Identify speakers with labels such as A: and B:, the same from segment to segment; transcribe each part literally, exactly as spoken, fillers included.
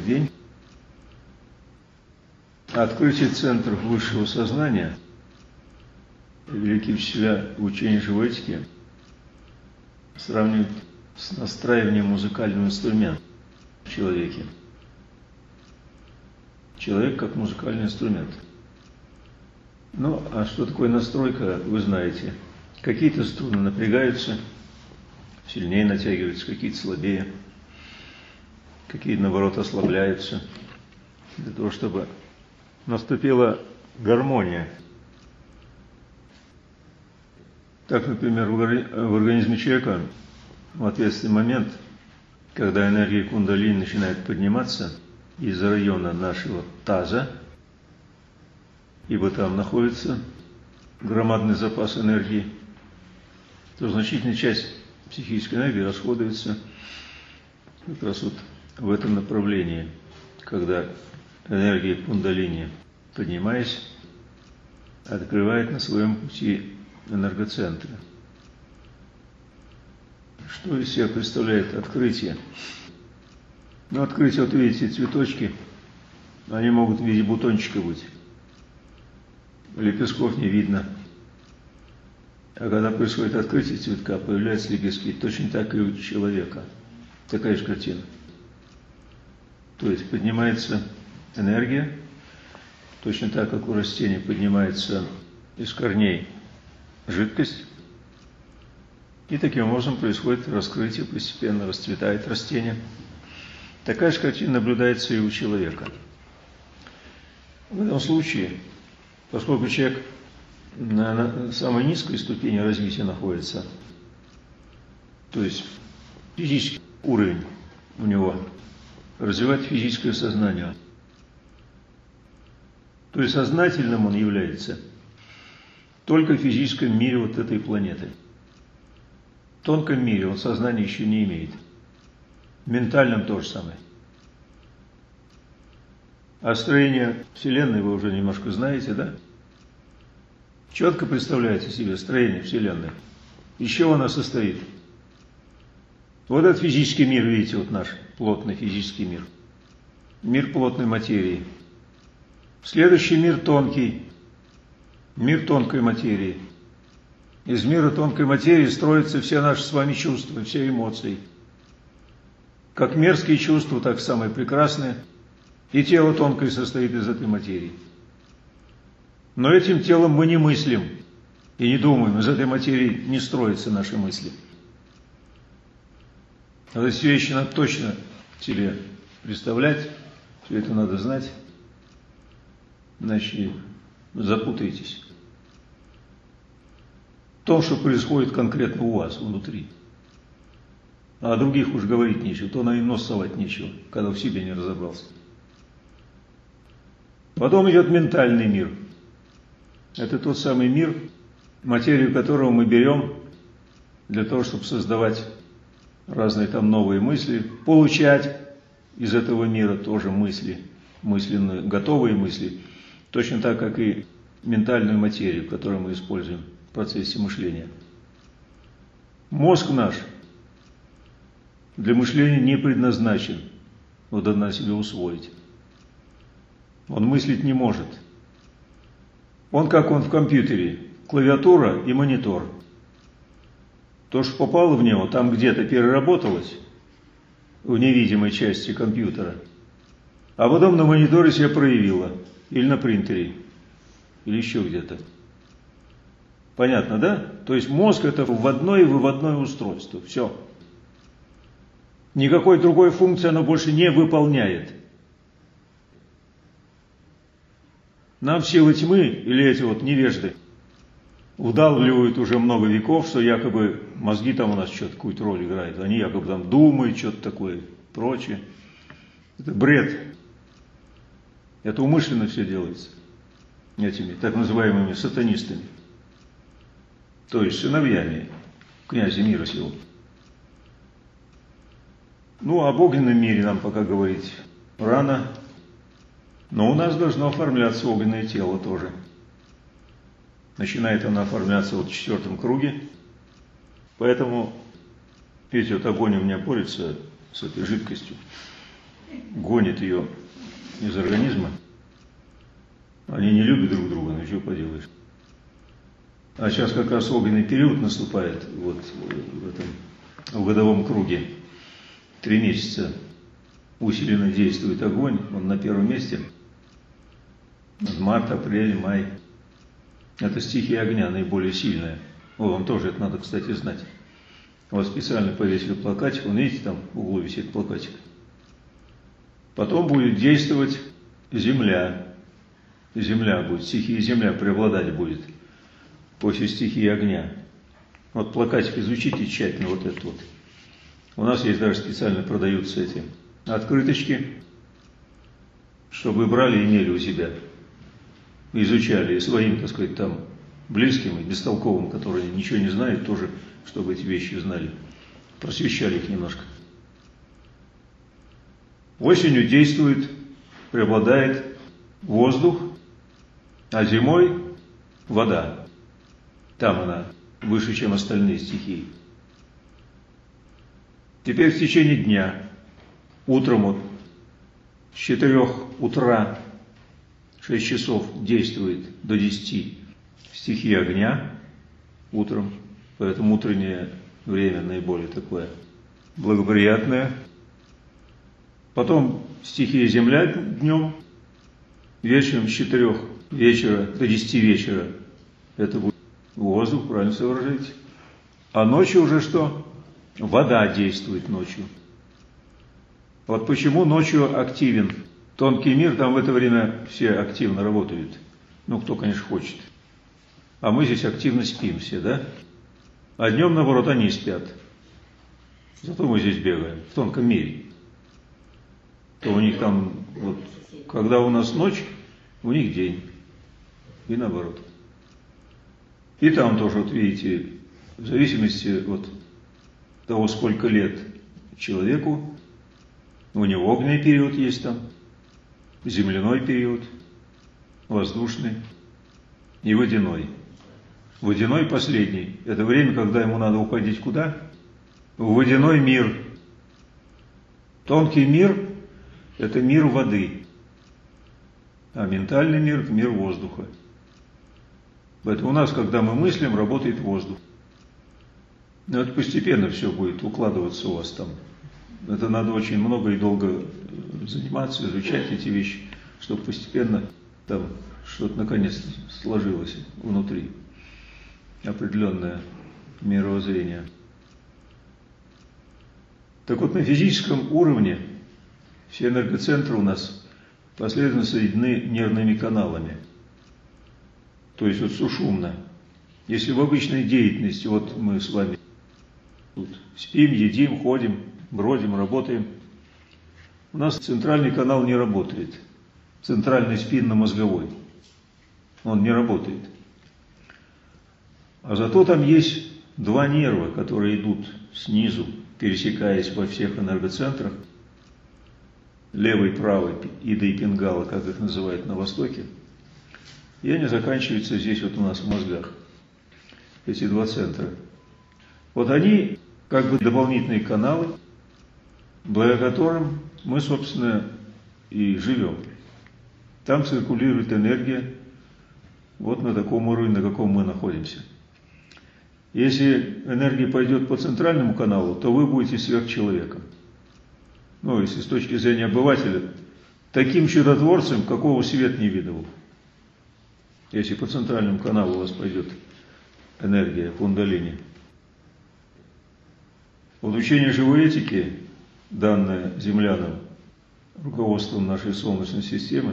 A: день. Открытие центров высшего сознания, великие учителя в учении живой этики сравнивают с настраиванием музыкального инструмента в человеке. Человек как музыкальный инструмент. Ну, а что такое настройка, вы знаете. Какие-то струны напрягаются, сильнее натягиваются, какие-то слабее, какие-то, наоборот, ослабляются, для того, чтобы наступила гармония. Так, например, в организме человека в ответственный момент, когда энергия кундалини начинает подниматься из района нашего таза, ибо там находится громадный запас энергии, то значительная часть психической энергии расходуется как раз вот в этом направлении, когда энергия кундалини, поднимаясь, открывает на своем пути энергоцентры. Что из себя представляет открытие? Ну, открытие, вот видите, цветочки, они могут в виде бутончика быть. Лепестков не видно. А когда происходит открытие цветка, появляются лепестки, точно так и у человека. Такая же картина. То есть поднимается энергия, точно так, как у растения поднимается из корней жидкость, и таким образом происходит раскрытие, постепенно расцветает растение. Такая же картина наблюдается и у человека. В этом случае, поскольку человек на самой низкой ступени развития находится, то есть физический уровень у него, развивать физическое сознание, то есть сознательным он является только в физическом мире вот этой планеты. В тонком мире он сознания еще не имеет. В ментальном то же самое. А строение Вселенной вы уже немножко знаете, да? Четко представляете себе строение Вселенной. Из чего она состоит? Вот этот физический мир, видите, вот наш плотный физический мир. Мир плотной материи. Следующий мир тонкий. Мир тонкой материи. Из мира тонкой материи строятся все наши с вами чувства, все эмоции. Как мерзкие чувства, так самые прекрасные. И тело тонкое состоит из этой материи. Но этим телом мы не мыслим и не думаем. Из этой материи не строятся наши мысли. Эти все вещи надо точно себе представлять. Все это надо знать. Иначе запутаетесь в том, что происходит конкретно у вас внутри. А о других уж говорить нечего, то на и нос совать нечего, когда в себе не разобрался. Потом идет ментальный мир. Это тот самый мир, материю которого мы берем для того, чтобы создавать разные там новые мысли, получать из этого мира тоже мысли, мысленные, готовые мысли, точно так, как и ментальную материю, которую мы используем в процессе мышления. Мозг наш для мышления не предназначен, вот надо себе усвоить. Он мыслить не может. Он как он в компьютере, клавиатура и монитор. То, что попало в него, там где-то переработалось в невидимой части компьютера, а потом на мониторе себя проявило, или на принтере, или еще где-то. Понятно, да? То есть мозг это вводное и выводное устройство. Все. Никакой другой функции оно больше не выполняет. Нам силы тьмы, или эти вот невежды, вдалбливают уже много веков, что якобы мозги там у нас что-то какую-то роль играют. Они якобы там думают, что-то такое, прочее. Это бред. Это умышленно все делается этими так называемыми сатанистами. То есть сыновьями князя мира сего. Ну, об огненном мире нам пока говорить рано. Но у нас должно оформляться огненное тело тоже. Начинает оно оформляться вот в четвертом круге. Поэтому, видите, вот огонь у меня борется с этой жидкостью. гонит ее из организма. Они не любят друг друга, ну что поделаешь. А сейчас как раз огненный период наступает, вот в этом в годовом круге. Три месяца усиленно действует огонь, он на первом месте. Март, апрель, май. Это стихия огня наиболее сильная. О, вам тоже это надо, кстати, знать. Вот специально повесили плакатик, вон видите, там в углу висит плакатик. Потом будет действовать земля. Земля будет, стихия земля преобладать будет после стихии огня. Вот плакатик изучите тщательно, вот этот вот. У нас есть даже специально продаются эти открыточки, чтобы вы брали и имели у себя. Изучали и своим, так сказать, там близким и бестолковым, которые ничего не знают, тоже, чтобы эти вещи знали. Просвещали их немножко. Осенью действует, преобладает воздух, а зимой вода. Там она выше, чем остальные стихии. Теперь в течение дня, утром вот, с четырех утра, шесть часов действует до десяти стихия огня утром, поэтому утреннее время наиболее такое благоприятное. Потом стихия земля днем, вечером с четырех вечера до десяти вечера это будет воздух, правильно соображаете. А ночью уже что? Вода действует ночью. Вот почему ночью активен тонкий мир, там в это время все активно работают. Ну, кто, конечно, хочет. А мы здесь активно спим все, да? А днем, наоборот, они спят. Зато мы здесь бегаем, в тонком мире. То у них там, вот, когда у нас ночь, у них день. И наоборот. И там тоже, вот видите, в зависимости от того, сколько лет человеку, у него огненный период есть там, земляной период, воздушный и водяной. Водяной последний – это время, когда ему надо уходить куда? В водяной мир. Тонкий мир – это мир воды, а ментальный мир – это мир воздуха. Поэтому у нас, когда мы мыслим, работает воздух. Но это постепенно все будет укладываться у вас там. Это надо очень много и долго заниматься, изучать эти вещи, чтобы постепенно там что-то наконец-то сложилось внутри. Определенное мировоззрение. Так вот, на физическом уровне все энергоцентры у нас последовательно соединены нервными каналами. То есть вот сушумно. Если в обычной деятельности, вот мы с вами тут спим, едим, ходим, бродим, работаем, у нас центральный канал не работает. Центральный спинно-мозговой. Он не работает. А зато там есть два нерва, которые идут снизу, пересекаясь во всех энергоцентрах. Левый, правый, Ида и Пингала, как их называют на Востоке. И они заканчиваются здесь вот у нас в мозгах. Эти два центра. Вот они как бы дополнительные каналы, благодаря которым мы, собственно, и живем. Там циркулирует энергия вот на таком уровне, на каком мы находимся. Если энергия пойдет по центральному каналу, то вы будете сверхчеловеком. Ну, если с точки зрения обывателя, таким чудотворцем, какого свет не видывал. Если по центральному каналу у вас пойдет энергия кундалини. Вот учение живой этики, данное землянам, руководством нашей Солнечной системы,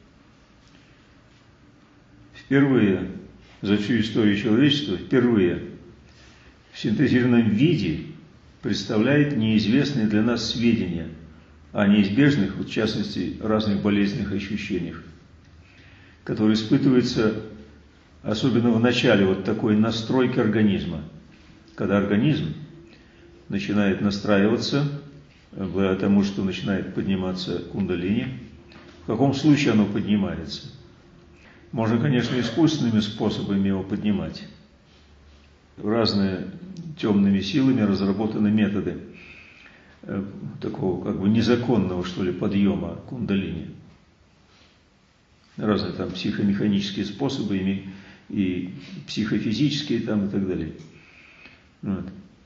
A: впервые за всю историю человечества, впервые в синтезированном виде представляет неизвестные для нас сведения о неизбежных, в частности, разных болезненных ощущениях, которые испытываются особенно в начале вот такой настройки организма, когда организм начинает настраиваться, благодаря тому, что начинает подниматься кундалини. В каком случае оно поднимается? Можно, конечно, искусственными способами его поднимать. Разные темными силами разработаны методы. э, такого как бы незаконного, что ли, подъема кундалини. Разные там психомеханические способы и, и психофизические там и так далее. Вот.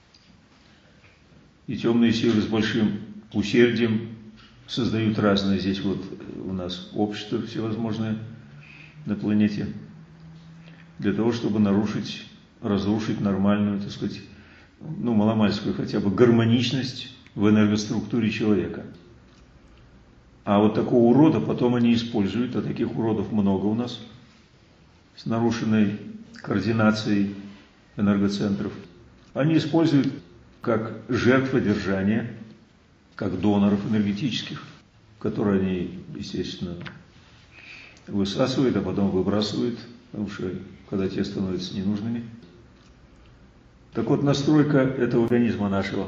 A: И темные силы с большим усердием создают разные здесь вот у нас общество всевозможное на планете для того, чтобы нарушить, разрушить нормальную, так сказать, ну, маломальскую хотя бы гармоничность в энергоструктуре человека. А вот такого урода потом они используют, а таких уродов много у нас, с нарушенной координацией энергоцентров. Они используют как жертводержание, как доноров энергетических, которые они, естественно, высасывают, а потом выбрасывают, потому что когда те становятся ненужными. Так вот, настройка этого организма нашего.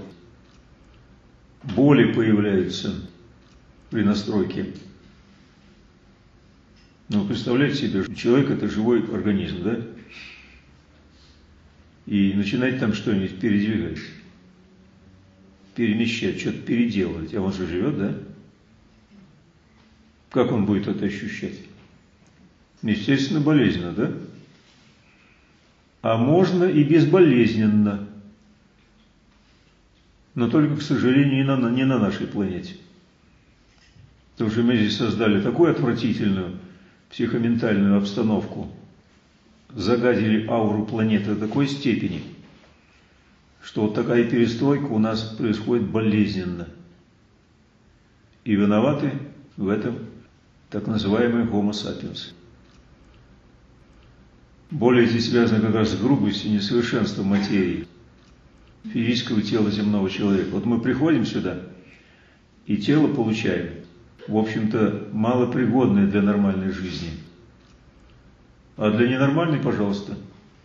A: Боли появляются при настройке. Ну, представляете себе, что человек – это живой организм, да? И начинать там что-нибудь передвигать, перемещать, что-то переделывать. А он же живет, да? Как он будет это ощущать? Естественно, болезненно, да? А можно и безболезненно. Но только, к сожалению, не на, не на нашей планете. Потому что мы здесь создали такую отвратительную психоментальную обстановку, загадили ауру планеты до такой степени, что вот такая перестройка у нас происходит болезненно. И виноваты в этом так называемые гомо сапиенсы. Более эти связаны как раз с грубостью и несовершенством материи, физического тела земного человека. Вот мы приходим сюда, и тело получаем, в общем-то, малопригодное для нормальной жизни. А для ненормальной, пожалуйста.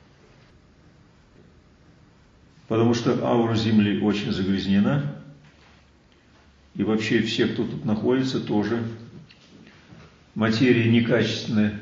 A: Потому что аура Земли очень загрязнена, и вообще все, кто тут находится, тоже материя некачественная.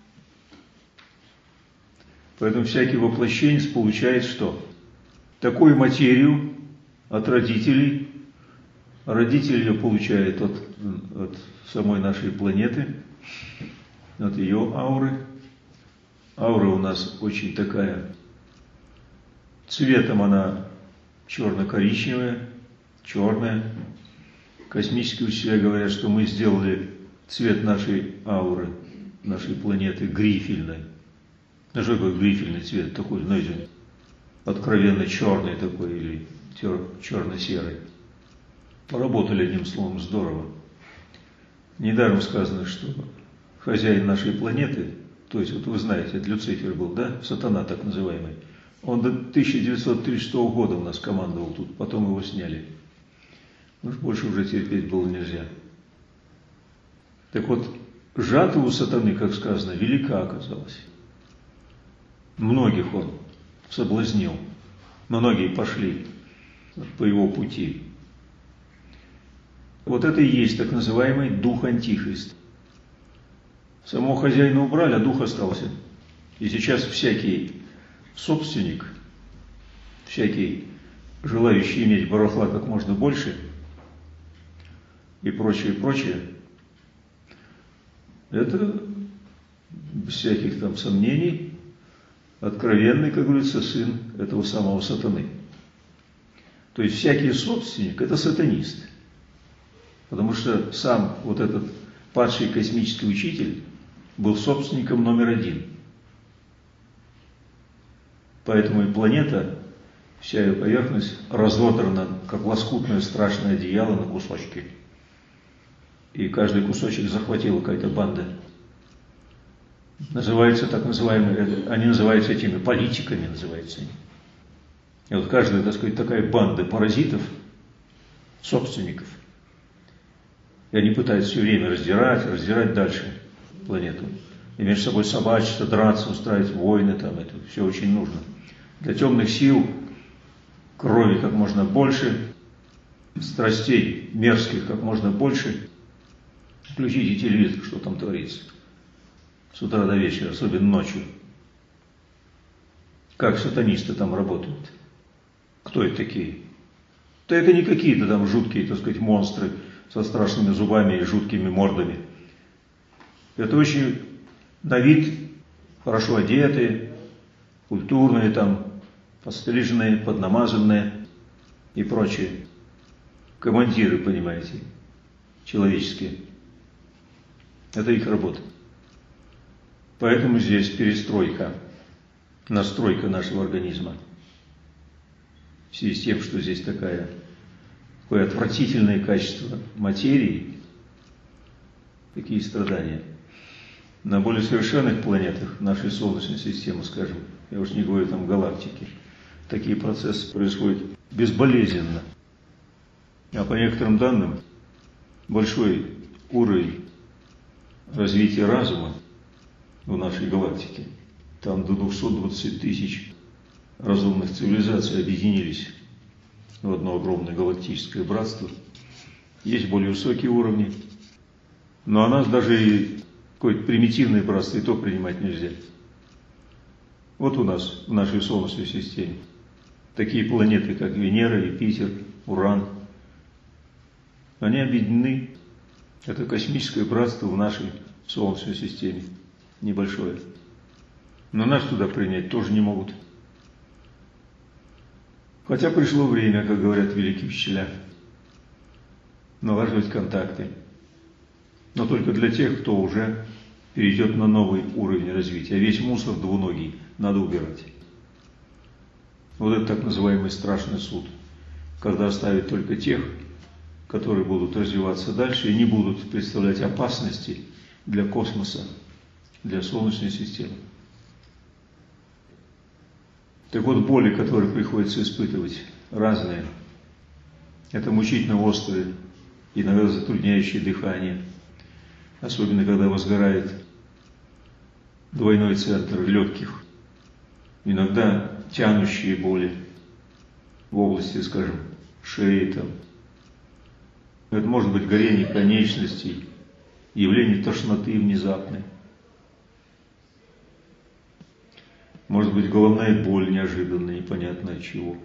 A: Поэтому всякий воплощенец получает что? Такую материю от родителей. Родитель ее получает от, от самой нашей планеты, от ее ауры. Аура у нас очень такая, цветом она черно-коричневая, черная. Космические учителя говорят, что мы сделали цвет нашей ауры, нашей планеты грифельной. Ну, что такое грифельный цвет? Такой, знаете, откровенно черный такой или черно-серый. Поработали, одним словом, здорово. Недаром сказано, что хозяин нашей планеты, то есть, вот вы знаете, это Люцифер был, да, сатана так называемый, он до тысяча девятьсот тридцать шестого года у нас командовал тут, потом его сняли. Ну, больше уже терпеть было нельзя. Так вот, жатва у сатаны, как сказано, велика оказалась. Многих он соблазнил, многие пошли по его пути. Вот это и есть так называемый дух антихрист. Самого хозяина убрали, а дух остался. И сейчас всякий собственник, всякий желающий иметь барахла как можно больше и прочее, прочее, это без всяких там сомнений откровенный, как говорится, сын этого самого сатаны. То есть всякий собственник – это сатанист. Потому что сам вот этот падший космический учитель был собственником номер один. Поэтому и планета, вся ее поверхность разодрана, как лоскутное страшное одеяло на кусочки. И каждый кусочек захватила какая-то банда. Называются так называемые, они называются этими политиками, называются они. И вот каждая, так сказать, такая банда паразитов, собственников. И они пытаются все время раздирать, раздирать дальше планету. И между собой собачиться, драться, устраивать войны, там это все очень нужно. Для темных сил крови как можно больше, страстей мерзких как можно больше. Включите телевизор, что там творится. С утра до вечера, особенно ночью. Как сатанисты там работают. Кто это такие? то это не какие-то там жуткие, так сказать, монстры со страшными зубами и жуткими мордами. Это очень на вид хорошо одетые, культурные там, подстриженные, поднамазанные и прочие. Командиры, понимаете, человеческие. Это их работа. Поэтому здесь перестройка, настройка нашего организма. В связи с тем, что здесь такая, такое отвратительное качество материи, такие страдания. На более совершенных планетах нашей Солнечной системы, скажем, я уж не говорю там галактики, такие процессы происходят безболезненно. А по некоторым данным, большой уровень развития разума в нашей галактике, там до двухсот двадцати тысяч разумных цивилизаций объединились в одно огромное галактическое братство. Есть более высокие уровни, но о нас даже и какое-то примитивное братство и то принимать нельзя. Вот у нас, в нашей Солнечной системе, такие планеты, как Венера, Юпитер, Уран, они объединены. Это космическое братство в нашей Солнечной системе, небольшое. Но нас туда принять тоже не могут. Хотя пришло время, как говорят великие учителя, налаживать контакты. Но только для тех, кто уже перейдет на новый уровень развития. А весь мусор двуногий надо убирать. Вот это так называемый страшный суд, когда оставят только тех, которые будут развиваться дальше и не будут представлять опасности для космоса, для Солнечной системы. Так вот, боли, которые приходится испытывать, разные. Это мучительно острые, иногда затрудняющие дыхание, особенно когда возгорает двойной центр легких. Иногда тянущие боли в области, скажем, шеи там. Это может быть горение конечностей, явление тошноты внезапной. Может быть головная боль неожиданная, непонятно от чего.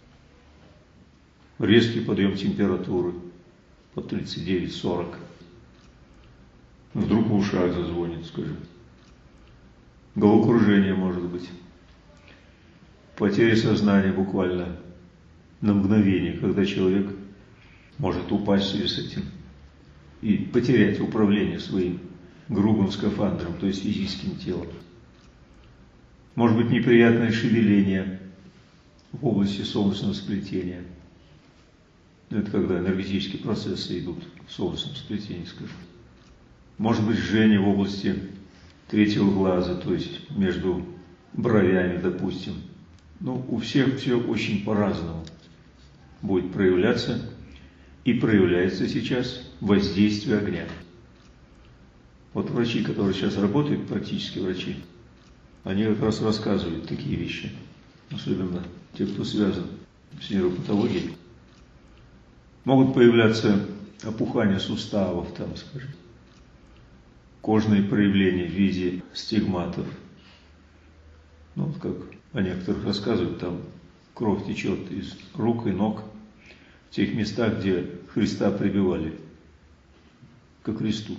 A: Резкий подъем температуры под тридцать девять сорок. Вдруг в ушах зазвонит, скажем. Головокружение может быть. Потеря сознания буквально на мгновение, когда человек может упасть в связи с этим и потерять управление своим грубым скафандром, то есть физическим телом. Может быть неприятное шевеление в области солнечного сплетения. Это когда энергетические процессы идут в солнечном сплетении, скажем. Может быть жжение в области третьего глаза, то есть между бровями, допустим. Ну, у всех все очень по-разному будет проявляться и проявляется сейчас воздействие огня. Вот врачи, которые сейчас работают, практически врачи, они как раз рассказывают такие вещи, особенно те, кто связан с нейропатологией. Могут появляться опухания суставов, там, скажем, кожные проявления в виде стигматов. Ну, вот как о некоторых рассказывают, там кровь течет из рук и ног в тех местах, где Христа прибивали ко кресту.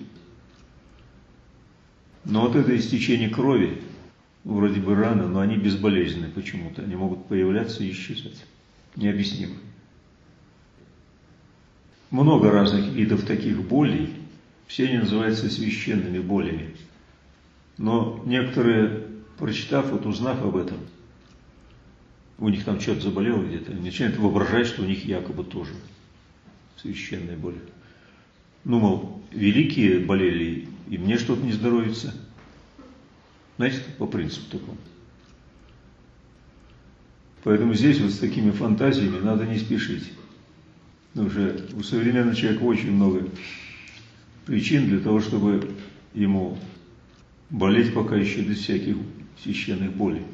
A: Но вот это истечение крови, вроде бы раны, но они безболезненны почему-то. Они могут появляться и исчезать. Необъяснимо. Много разных видов таких болей. Все они называются священными болями. Но некоторые, прочитав, вот узнав об этом, у них там что-то заболело где-то, они начинают воображать, что у них якобы тоже священная боль. Ну, мол, великие болели, и мне что-то не здоровится. Знаете, по принципу такому. Поэтому здесь вот с такими фантазиями надо не спешить. Уже у современного человека очень много причин для того, чтобы ему болеть пока еще без всяких священных болей.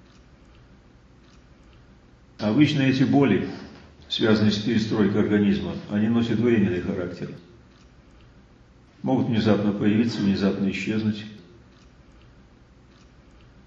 A: Обычно эти боли, связанные с перестройкой организма, они носят временный характер. Могут внезапно появиться, внезапно исчезнуть.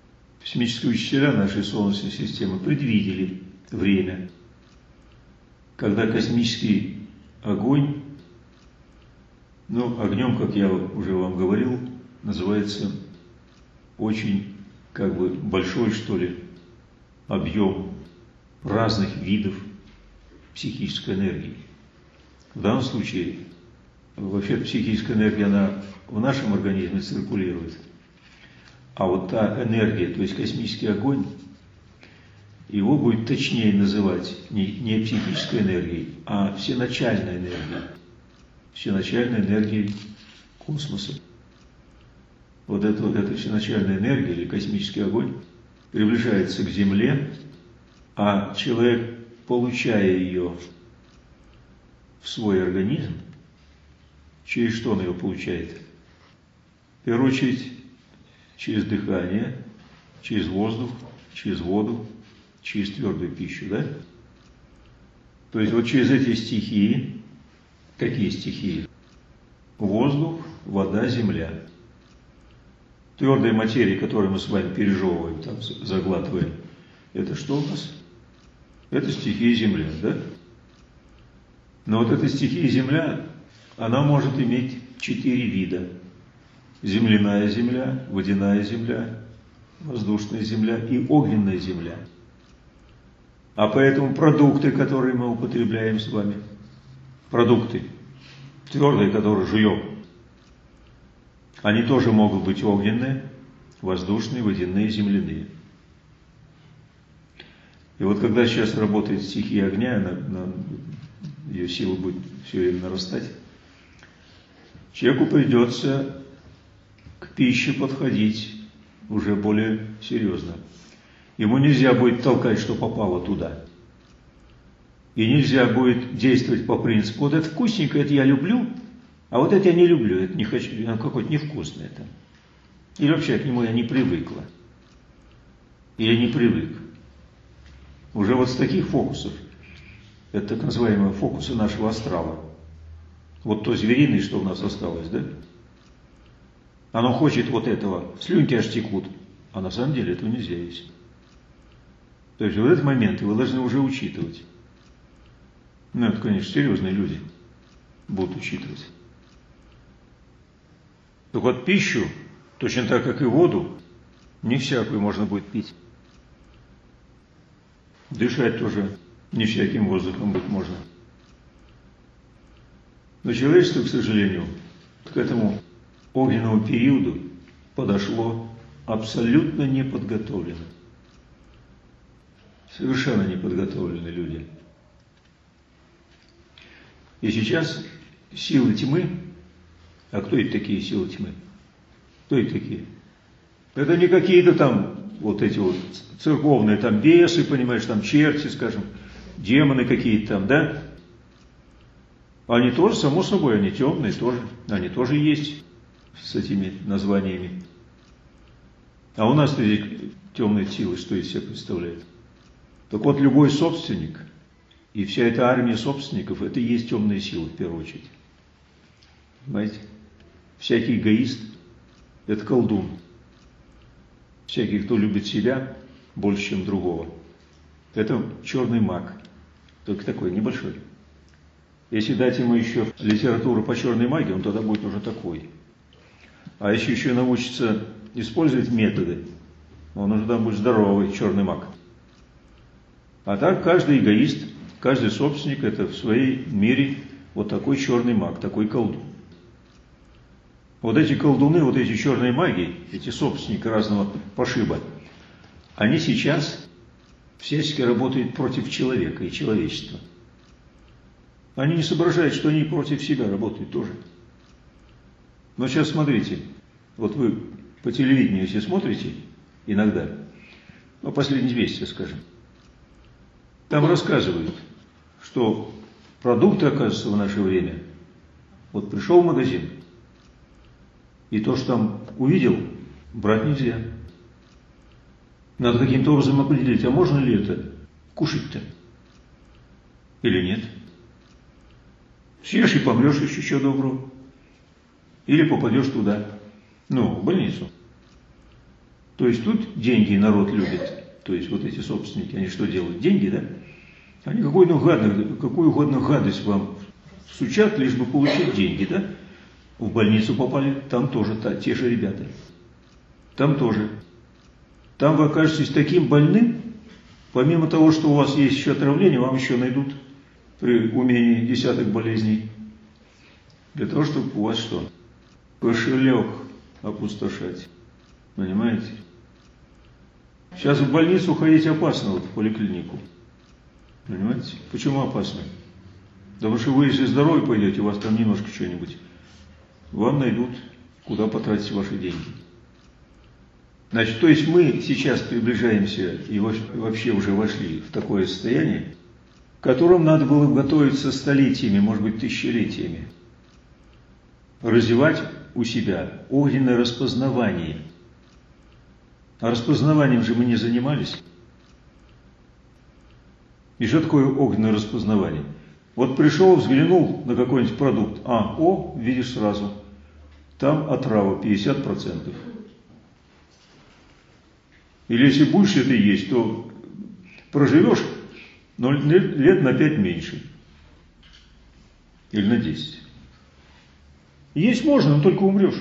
A: Космические учителя нашей Солнечной системы предвидели время, когда космический огонь, ну, огнем, как я уже вам говорил, называется очень, как бы, большой, что ли, объем разных видов психической энергии. В данном случае, вообще психическая энергия, она в нашем организме циркулирует. А вот та энергия, то есть космический огонь, его будет точнее называть не, не психической энергией, а всеначальной энергией. Всеначальной энергией космоса. Вот эта, вот эта всеначальная энергия или космический огонь приближается к Земле, а человек, получая ее в свой организм, через что он ее получает? В первую очередь, через дыхание, через воздух, через воду, через твердую пищу, да? То есть вот через эти стихии, какие стихии? Воздух, вода, земля. Твердая материя, которую мы с вами пережевываем, там, заглатываем, это что у нас? Это стихия земля, да? Но вот эта стихия земля, она может иметь четыре вида. Земляная земля, водяная земля, воздушная земля и огненная земля. А поэтому продукты, которые мы употребляем с вами, продукты, твердые, которые жуем, они тоже могут быть огненные, воздушные, водяные, земляные. И вот когда сейчас работает стихия огня, она, она, ее сила будет все время нарастать, человеку придется к пище подходить уже более серьезно. Ему нельзя будет толкать, что попало туда. И нельзя будет действовать по принципу: вот это вкусненько, это я люблю, а вот это я не люблю, это не хочу, оно какое-то невкусное это. Или вообще к нему я не привыкла. Или не привык. Уже вот с таких фокусов, это так называемые фокусы нашего астрала. Вот то звериное, что у нас осталось, да? Оно хочет вот этого, слюнки аж текут, а на самом деле этого нельзя есть. То есть вот этот момент вы должны уже учитывать. Ну, это, конечно, серьезные люди будут учитывать. Так вот, пищу, точно так, как и воду, не всякую можно будет пить. Дышать тоже не всяким воздухом быть можно. Но человечество, к сожалению, к этому огненному периоду подошло абсолютно неподготовленно. Совершенно неподготовленные люди. И сейчас силы тьмы, а кто это такие силы тьмы? Кто это такие? Это не какие-то там вот эти вот церковные там бесы, понимаешь, там черти, скажем, демоны какие-то там, да? Они тоже, само собой, они темные тоже, они тоже есть с этими названиями. А у нас эти темные силы, что из себя представляют? Так вот, любой собственник и вся эта армия собственников, это и есть темные силы в первую очередь. Понимаете? Всякий эгоист – это колдун. Всякий, кто любит себя больше, чем другого. Это черный маг, только такой небольшой. Если дать ему еще литературу по черной магии, он тогда будет уже такой. А если еще научится использовать методы, он уже там будет здоровый черный маг. А так каждый эгоист, каждый собственник – это в своем мире вот такой черный маг, такой колдун. Вот эти колдуны, вот эти черные маги, эти собственники разного пошиба, они сейчас всячески работают против человека и человечества. Они не соображают, что они против себя работают тоже. Но сейчас смотрите, вот вы по телевидению, если смотрите иногда, ну, последние месяцы, скажем, там рассказывают, что продукты, оказывается, в наше время, вот пришел в магазин, и то, что там увидел, брать нельзя. Надо каким-то образом определить, а можно ли это кушать-то или нет. Съешь и помрешь еще, еще доброго. Или попадешь туда, ну, в больницу. То есть тут деньги народ любит. То есть вот эти собственники, они что делают? Деньги, да? Они какую угодно, какую угодно гадость вам сучат, лишь бы получить деньги, да? В больницу попали, там тоже та, те же ребята. Там тоже. Там вы окажетесь таким больным, помимо того, что у вас есть еще отравление, вам еще найдут при умении десяток болезней. Для того, чтобы у вас что? Кошелек опустошать. Понимаете? Сейчас в больницу ходить опасно, вот в поликлинику. Понимаете? Почему опасно? Потому что вы, если здоровы пойдете, у вас там немножко что-нибудь, вам найдут, куда потратить ваши деньги. Значит, то есть мы сейчас приближаемся и вообще уже вошли в такое состояние, к которому надо было готовиться столетиями, может быть, тысячелетиями. Развивать у себя огненное распознавание. А распознаванием же мы не занимались. И что такое огненное распознавание? Вот пришел, взглянул на какой-нибудь продукт. А, о, видишь сразу. Там отрава пятьдесят процентов. Или если будешь это есть, то проживешь, но лет на пять меньше. Или на десять. Есть можно, но только умрешь.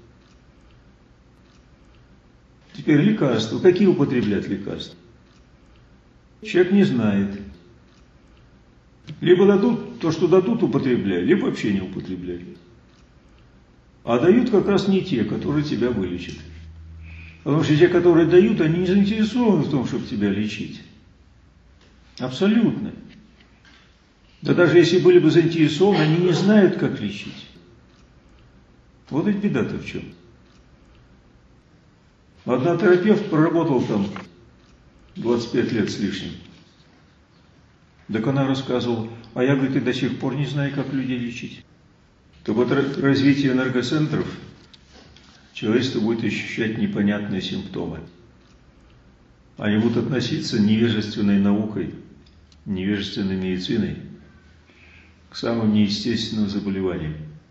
A: Теперь лекарства. Какие употреблять лекарства? Человек не знает. Либо дадут, то, что дадут, употребляй, либо вообще не употребляй. А дают как раз не те, которые тебя вылечат. Потому что те, которые дают, они не заинтересованы в том, чтобы тебя лечить. Абсолютно. Да даже если были бы заинтересованы, они не знают, как лечить. Вот ведь беда-то в чем. Одна терапевт проработала там двадцать пять лет с лишним. Так она рассказывала, а я, говорит, и до сих пор не знаю, как людей лечить. То вот развитие энергоцентров человечество будет ощущать непонятные симптомы. Они будут относиться невежественной наукой, невежественной медициной к самым неестественным заболеваниям.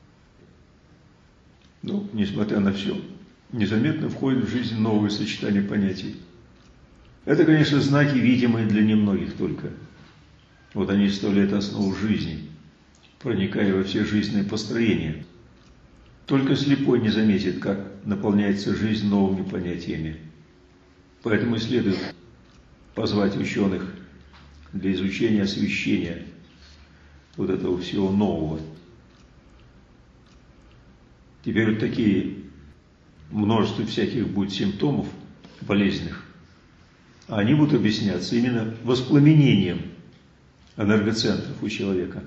A: Ну, несмотря на все, незаметно входит в жизнь новые сочетания понятий. Это, конечно, знаки, видимые для немногих только. Вот они составляют основу жизни, проникая во все жизненные построения. Только слепой не заметит, как наполняется жизнь новыми понятиями. Поэтому и следует позвать ученых для изучения освещения вот этого всего нового. Теперь вот такие множество всяких будет симптомов болезненных, а они будут объясняться именно воспламенением энергоцентров у человека.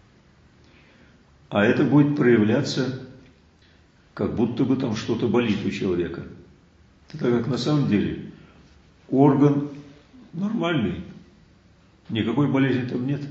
A: А это будет проявляться, как будто бы там что-то болит у человека. Так как на самом деле орган нормальный, никакой болезни там нет,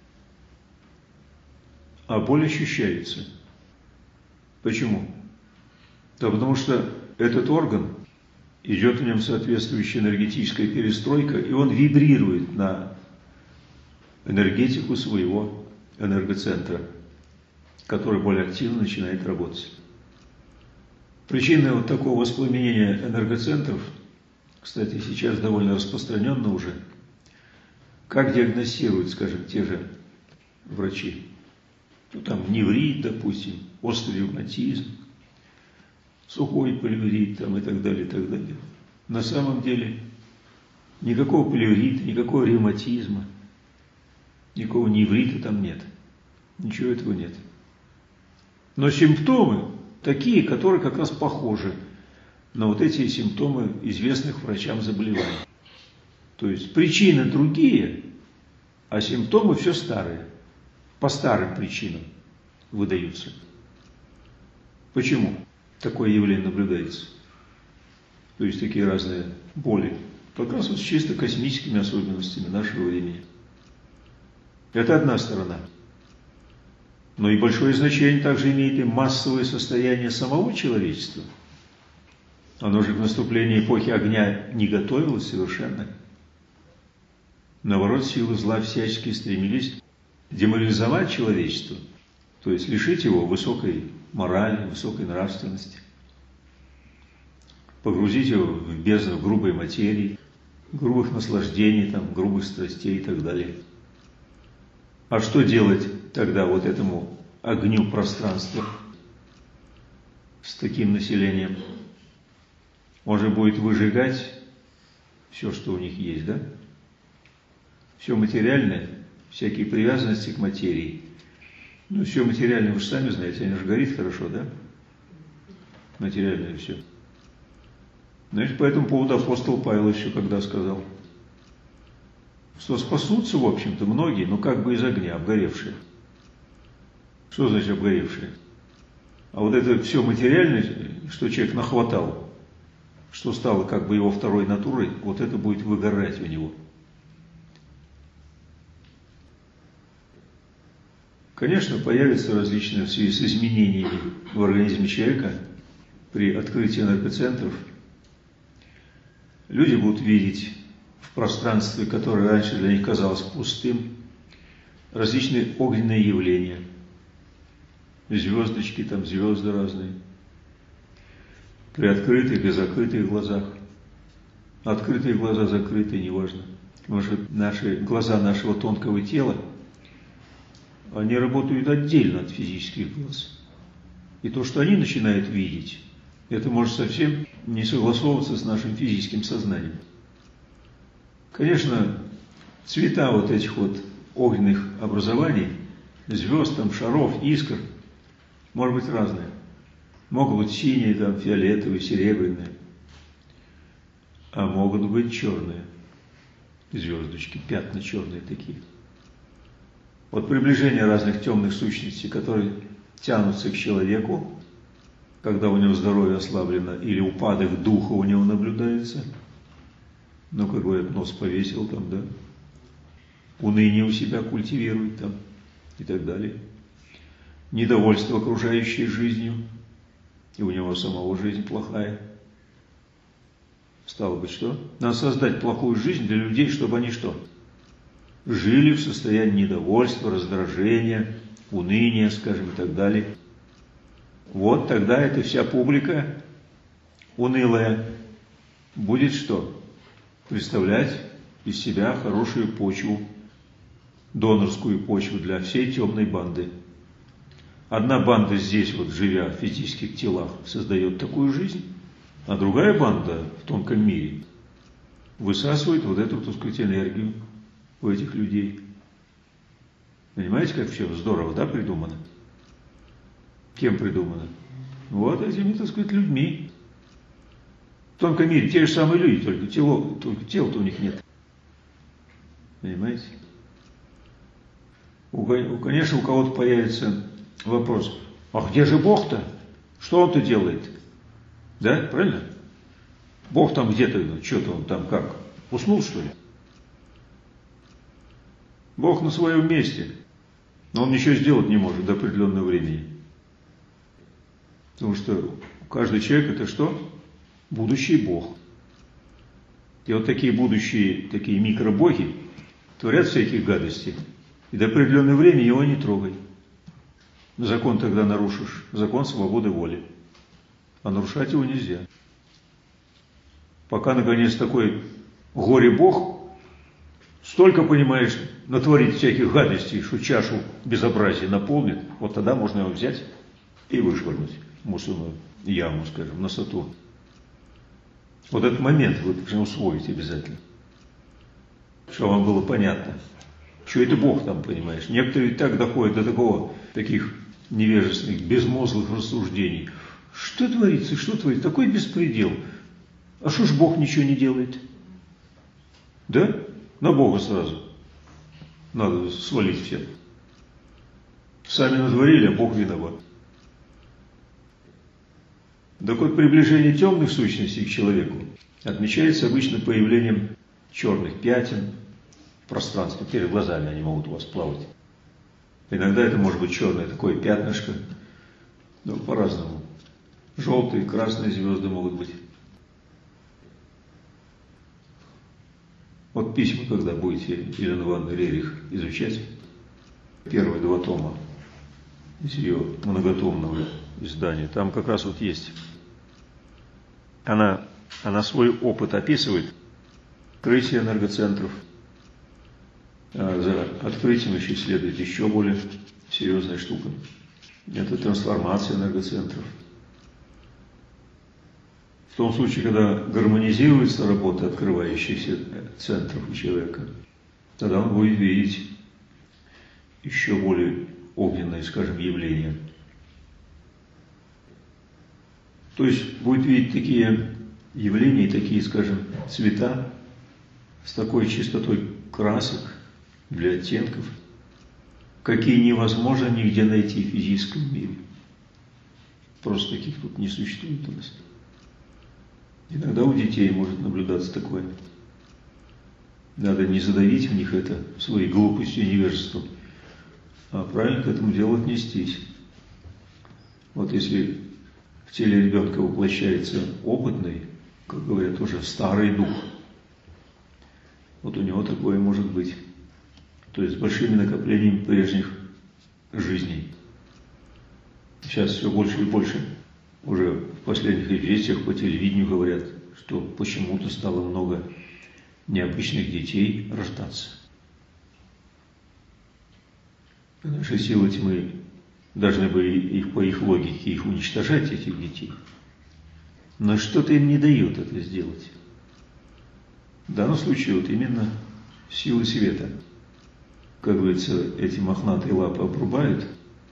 A: а боль ощущается. Почему? Да потому что этот орган, идет в нем соответствующая энергетическая перестройка, и он вибрирует на энергетику своего энергоцентра, который более активно начинает работать. Причина вот такого воспламенения энергоцентров, кстати, сейчас довольно распространенно уже, как диагностируют, скажем, те же врачи. Ну, там неврит, допустим, острый ревматизм, сухой полиеврит там, и так далее, и так далее. На самом деле никакого полиеврита, никакого ревматизма, никакого неврита там нет. Ничего этого нет. Но симптомы такие, которые как раз похожи на вот эти симптомы известных врачам заболеваний. То есть причины другие, а симптомы все старые. По старым причинам выдаются. Почему такое явление наблюдается? То есть такие разные боли. Как раз вот с чисто космическими особенностями нашего времени. Это одна сторона. Но и большое значение также имеет и массовое состояние самого человечества. Оно же к наступлению эпохи огня не готовилось совершенно. Наоборот, силы зла всячески стремились деморализовать человечество, то есть лишить его высокой морали, высокой нравственности, погрузить его в бездну грубой материи, грубых наслаждений, там, грубых страстей и так далее. А что делать тогда вот этому огню пространства с таким населением? Он же будет выжигать все, что у них есть, да? Все материальное, всякие привязанности к материи. Ну, все материальное, вы же сами знаете, оно же горит хорошо, да? Материальное все. Значит, по этому поводу апостол Павел еще когда сказал, что спасутся, в общем-то, многие, но как бы из огня, обгоревшие. Что значит обгоревшие? А вот это все материальное, что человек нахватал, что стало как бы его второй натурой, вот это будет выгорать у него. Конечно, появятся различные в связи с изменениями в организме человека при открытии энергоцентров. Люди будут видеть в пространстве, которое раньше для них казалось пустым, различные огненные явления. Звездочки, там звезды разные. При открытых и закрытых глазах. Открытые глаза, закрытые, неважно. Потому что наши глаза нашего тонкого тела, они работают отдельно от физических глаз. И то, что они начинают видеть, это может совсем не согласовываться с нашим физическим сознанием. Конечно, цвета вот этих вот огненных образований, звезд, там, шаров, искр, может быть разные. Могут быть синие, там, фиолетовые, серебряные, а могут быть черные звездочки, пятна черные такие. Вот приближение разных темных сущностей, которые тянутся к человеку, когда у него здоровье ослаблено, или упадок духа у него наблюдается, ну, как говорят, нос повесил там, да, уныние у себя культивирует там и так далее, недовольство окружающей жизнью, и у него самого жизнь плохая. Стало быть, что? Надо создать плохую жизнь для людей, чтобы они что? Жили в состоянии недовольства, раздражения, уныния, скажем, и так далее. Вот тогда эта вся публика унылая будет что? Представлять из себя хорошую почву, донорскую почву для всей темной банды. Одна банда здесь, вот живя в физических телах, создает такую жизнь, а другая банда в тонком мире высасывает вот эту, так сказать, энергию у этих людей. Понимаете, как все здорово, да, придумано? Кем придумано? Вот этими, так сказать, людьми. В тонком мире те же самые люди, только тело, только тела-то у них нет. Понимаете? У, конечно, у кого-то появится вопрос, а где же Бог-то? Что он-то делает? Да, правильно? Бог там где-то, что-то он там как? Уснул, что ли? Бог на своем месте, но он ничего сделать не может до определенного времени. Потому что каждый человек это что? Будущий Бог. И вот такие будущие, такие микробоги творят всяких гадостей. И до определенного времени его не трогай. Закон тогда нарушишь. Закон свободы воли. А нарушать его нельзя. Пока, наконец, такой горе-бог столько, понимаешь, натворит всяких гадостей, что чашу безобразия наполнит, вот тогда можно его взять и вышвырнуть в мусорную яму, скажем, на Сатурн. Вот этот момент вы должны усвоить обязательно, чтобы вам было понятно, что это Бог там, понимаешь. Некоторые и так доходят до такого, таких невежественных, безмозглых рассуждений. Что творится, что творится? Такой беспредел. А что ж Бог ничего не делает? Да? На Бога сразу надо свалить всем. Сами натворили, а Бог виноват. Так вот, приближение темных сущностей к человеку отмечается обычно появлением черных пятен в пространстве. Перед глазами они могут у вас плавать. Иногда это может быть черное такое пятнышко, но по-разному. Желтые, красные звезды могут быть. Вот письма, когда будете Елену Ивановну Рерих изучать, первые два тома из ее многотомного издания, там как раз вот есть. Она, она свой опыт описывает, крытие энергоцентров, А за открытием еще следует еще более серьезная штука. Это трансформация энергоцентров. В том случае, когда гармонизируется работа открывающихся центров у человека, тогда он будет видеть еще более огненные, скажем, явления. То есть будет видеть такие явления, такие, скажем, цвета с такой чистотой красок для оттенков, какие невозможно нигде найти в физическом мире. Просто таких тут не существует у нас. Иногда у детей может наблюдаться такое. Надо не задавить в них это своей глупостью и невежеством, а правильно к этому делу отнестись. Вот если в теле ребенка воплощается опытный, как говорят, уже старый дух, вот у него такое может быть. То есть с большими накоплениями прежних жизней. Сейчас все больше и больше. Уже в последних известиях по телевидению говорят, что почему-то стало много необычных детей рождаться. Наши силы тьмы должны были их, по их логике их уничтожать, этих детей. Но что-то им не дает это сделать. В данном случае вот именно силы света. Как говорится, эти мохнатые лапы обрубают.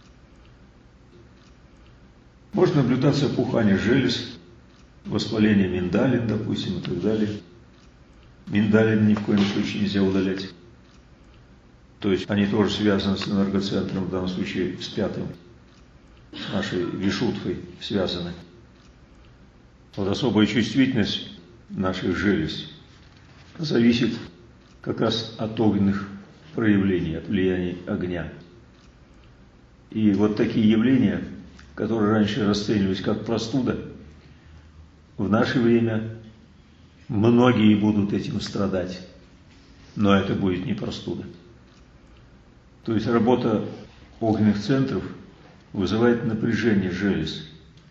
A: Может наблюдаться опухание желез, воспаление миндалин, допустим, и так далее. Миндалин ни в коем случае нельзя удалять. То есть они тоже связаны с энергоцентром, в данном случае с пятым, с нашей вишутхой связаны. Вот особая чувствительность наших желез зависит как раз от огненных проявлений, от влияния огня. И вот такие явления, которые раньше расценивались как простуда, в наше время многие будут этим страдать, но это будет не простуда. То есть работа огненных центров вызывает напряжение желез.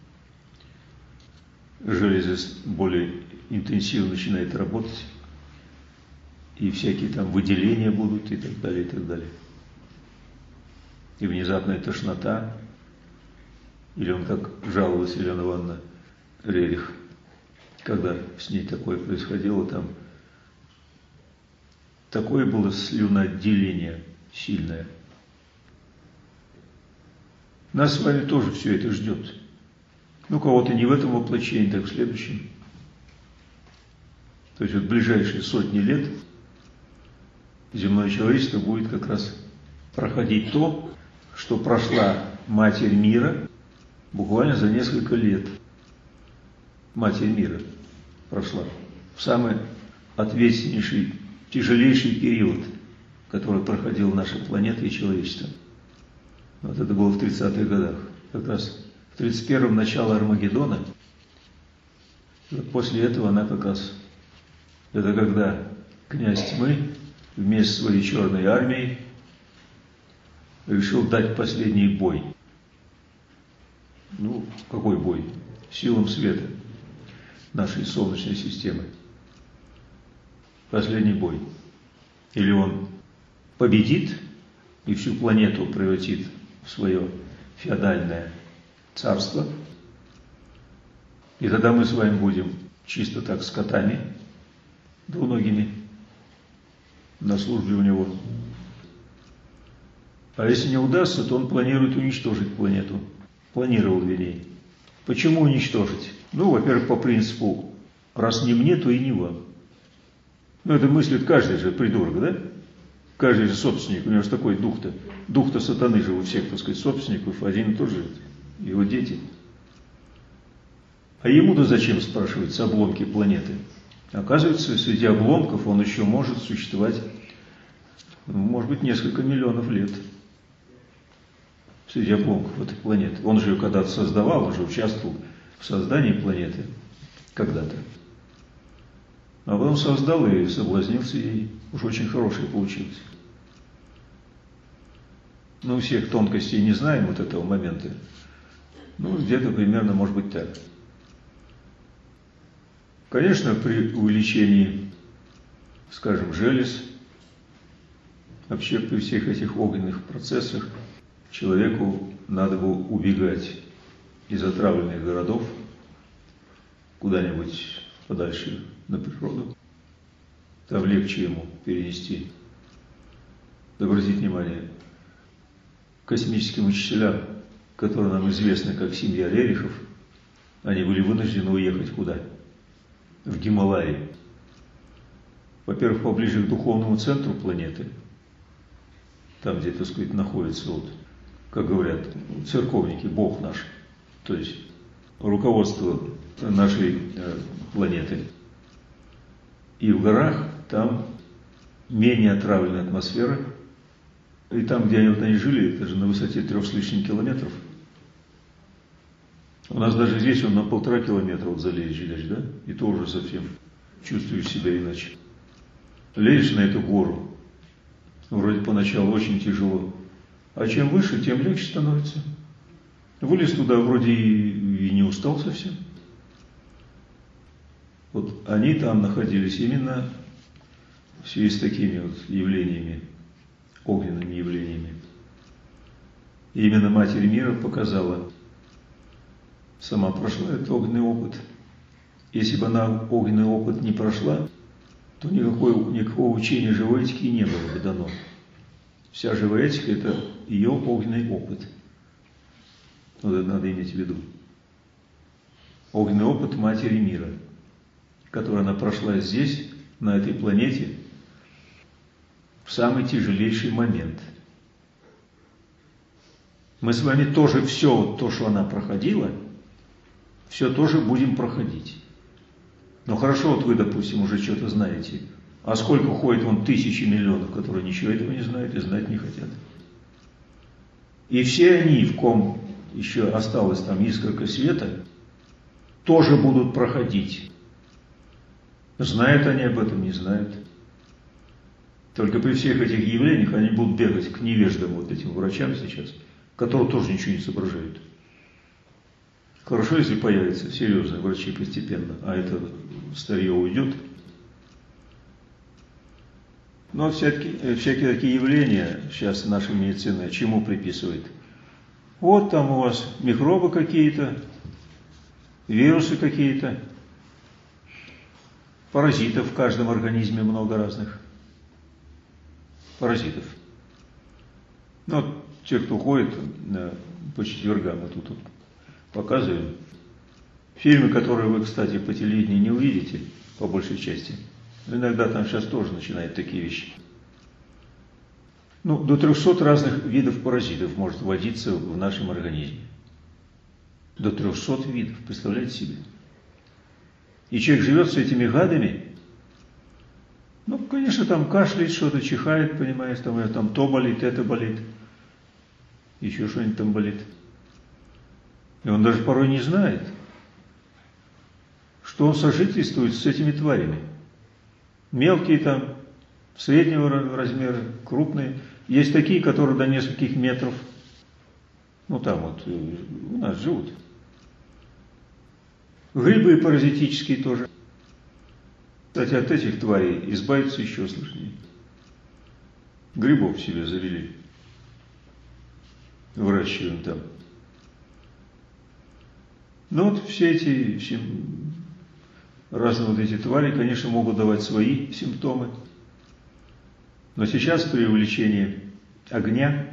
A: Железы более интенсивно начинают работать, и всякие там выделения будут, и так далее, и так далее. И внезапная тошнота, или он, как жаловалась Елена Ивановна Рерих, когда с ней такое происходило, там такое было слюноотделение сильное. Нас с вами тоже все это ждет. Ну, кого-то не в этом воплощении, так в следующем. То есть вот в ближайшие сотни лет земное человечество будет как раз проходить то, что прошла Матерь мира буквально за несколько лет. Матерь мира прошла в самый ответственнейший, тяжелейший период, который проходил наша планета и человечество. Вот это было в тридцатых годах. Как раз в тридцать первом начало Армагеддона. Вот после этого она как раз, это когда князь тьмы вместе с своей черной армией решил дать последний бой. Ну, какой бой? Силам света нашей Солнечной системы. Последний бой. Или он победит и всю планету превратит в свое феодальное царство, и тогда мы с вами будем чисто так скотами, двуногими, на службе у него. А если не удастся, то он планирует уничтожить планету. Планировал, вернее. Почему уничтожить? Ну, во-первых, по принципу, раз не мне, то и не вам. Ну, это мыслит каждый же придурок, да? Каждый же собственник, у него же такой дух-то. Дух-то сатаны же у всех, так сказать, собственников, один и тот же, его дети. А ему-то зачем, спрашивается, обломки планеты? Оказывается, среди обломков он еще может существовать, может быть, несколько миллионов лет. Среди обломков этой планеты. Он же ее когда-то создавал, он же участвовал в создании планеты когда-то. А потом создал и соблазнился ей. Уж очень хорошее получилось. Ну, всех тонкостей не знаем вот этого момента. Ну, где-то примерно может быть так. Конечно, при увеличении, скажем, желез, Вообще при всех этих огненных процессах человеку надо было убегать из отравленных городов куда-нибудь подальше на природу. Там легче ему перенести. Обратите внимание, космическим учителям, которые нам известны как семья Рерихов, они были вынуждены уехать куда? В Гималаи. Во-первых, поближе к духовному центру планеты, там, где, так сказать, находится, вот, как говорят церковники, Бог наш, то есть руководство нашей э, планеты. И в горах там менее отравленная атмосфера, и там, где они, вот, они жили, это же на высоте трех с лишним километров. У нас даже здесь он на полтора километра вот залезешь, да? И то уже совсем чувствуешь себя иначе. Лезешь на эту гору, вроде поначалу очень тяжело, а чем выше, тем легче становится. Вылез туда, вроде и, и не устал совсем. Вот они там находились именно в связи с такими вот явлениями, огненными явлениями. И именно Матерь Мира показала, сама прошла этот огненный опыт. Если бы она огненный опыт не прошла, то никакой, никакого учения живой этики не было бы дано. Вся живая этика – это ее огненный опыт. Вот это надо иметь в виду. Огненный опыт Матери Мира, который она прошла здесь, на этой планете, в самый тяжелейший момент. Мы с вами тоже все вот то, что она проходила, все тоже будем проходить. Ну хорошо, вот вы, допустим, уже что-то знаете. А сколько ходит вон тысячи миллионов, которые ничего этого не знают и знать не хотят. И все они, в ком еще осталось там искорка света, тоже будут проходить. Знают они об этом, не знают. Только при всех этих явлениях они будут бегать к невеждам, вот этим врачам сейчас, которые тоже ничего не соображают. Хорошо, если появятся серьезные врачи постепенно, а это старье уйдет. Но всякие, всякие такие явления сейчас наша медицина чему приписывает? Вот там у вас микробы какие-то, вирусы какие-то, паразитов в каждом организме много разных. Паразитов. Ну, вот те, кто ходит по четвергам, мы тут, тут показываем. Фильмы, которые вы, кстати, по телевидению не увидите, по большей части. Иногда там сейчас тоже начинают такие вещи. Ну, до трехсот разных видов паразитов может водиться в нашем организме. До трехсот видов, представляете себе? И человек живет с этими гадами. Ну, конечно, там кашляет, что-то чихает, понимаешь, там, там то болит, это болит. Еще что-нибудь там болит. И он даже порой не знает, что он сожительствует с этими тварями. Мелкие там, среднего размера, крупные. Есть такие, которые до нескольких метров. Ну, там вот у нас живут. Грибы паразитические тоже. Кстати, от этих тварей избавиться еще сложнее. Грибов себе завели. Выращиваем там. Ну вот все эти все, разные вот эти твари, конечно, могут давать свои симптомы. Но сейчас при увеличении огня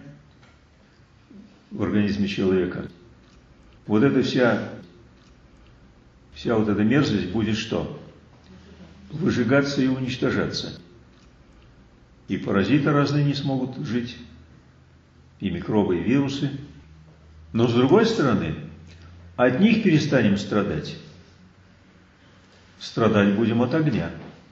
A: в организме человека, вот эта вся, вся вот эта мерзость будет что? Выжигаться и уничтожаться. И паразиты разные не смогут жить, и микробы, и вирусы. Но с другой стороны, от них перестанем страдать. Страдать будем от огня.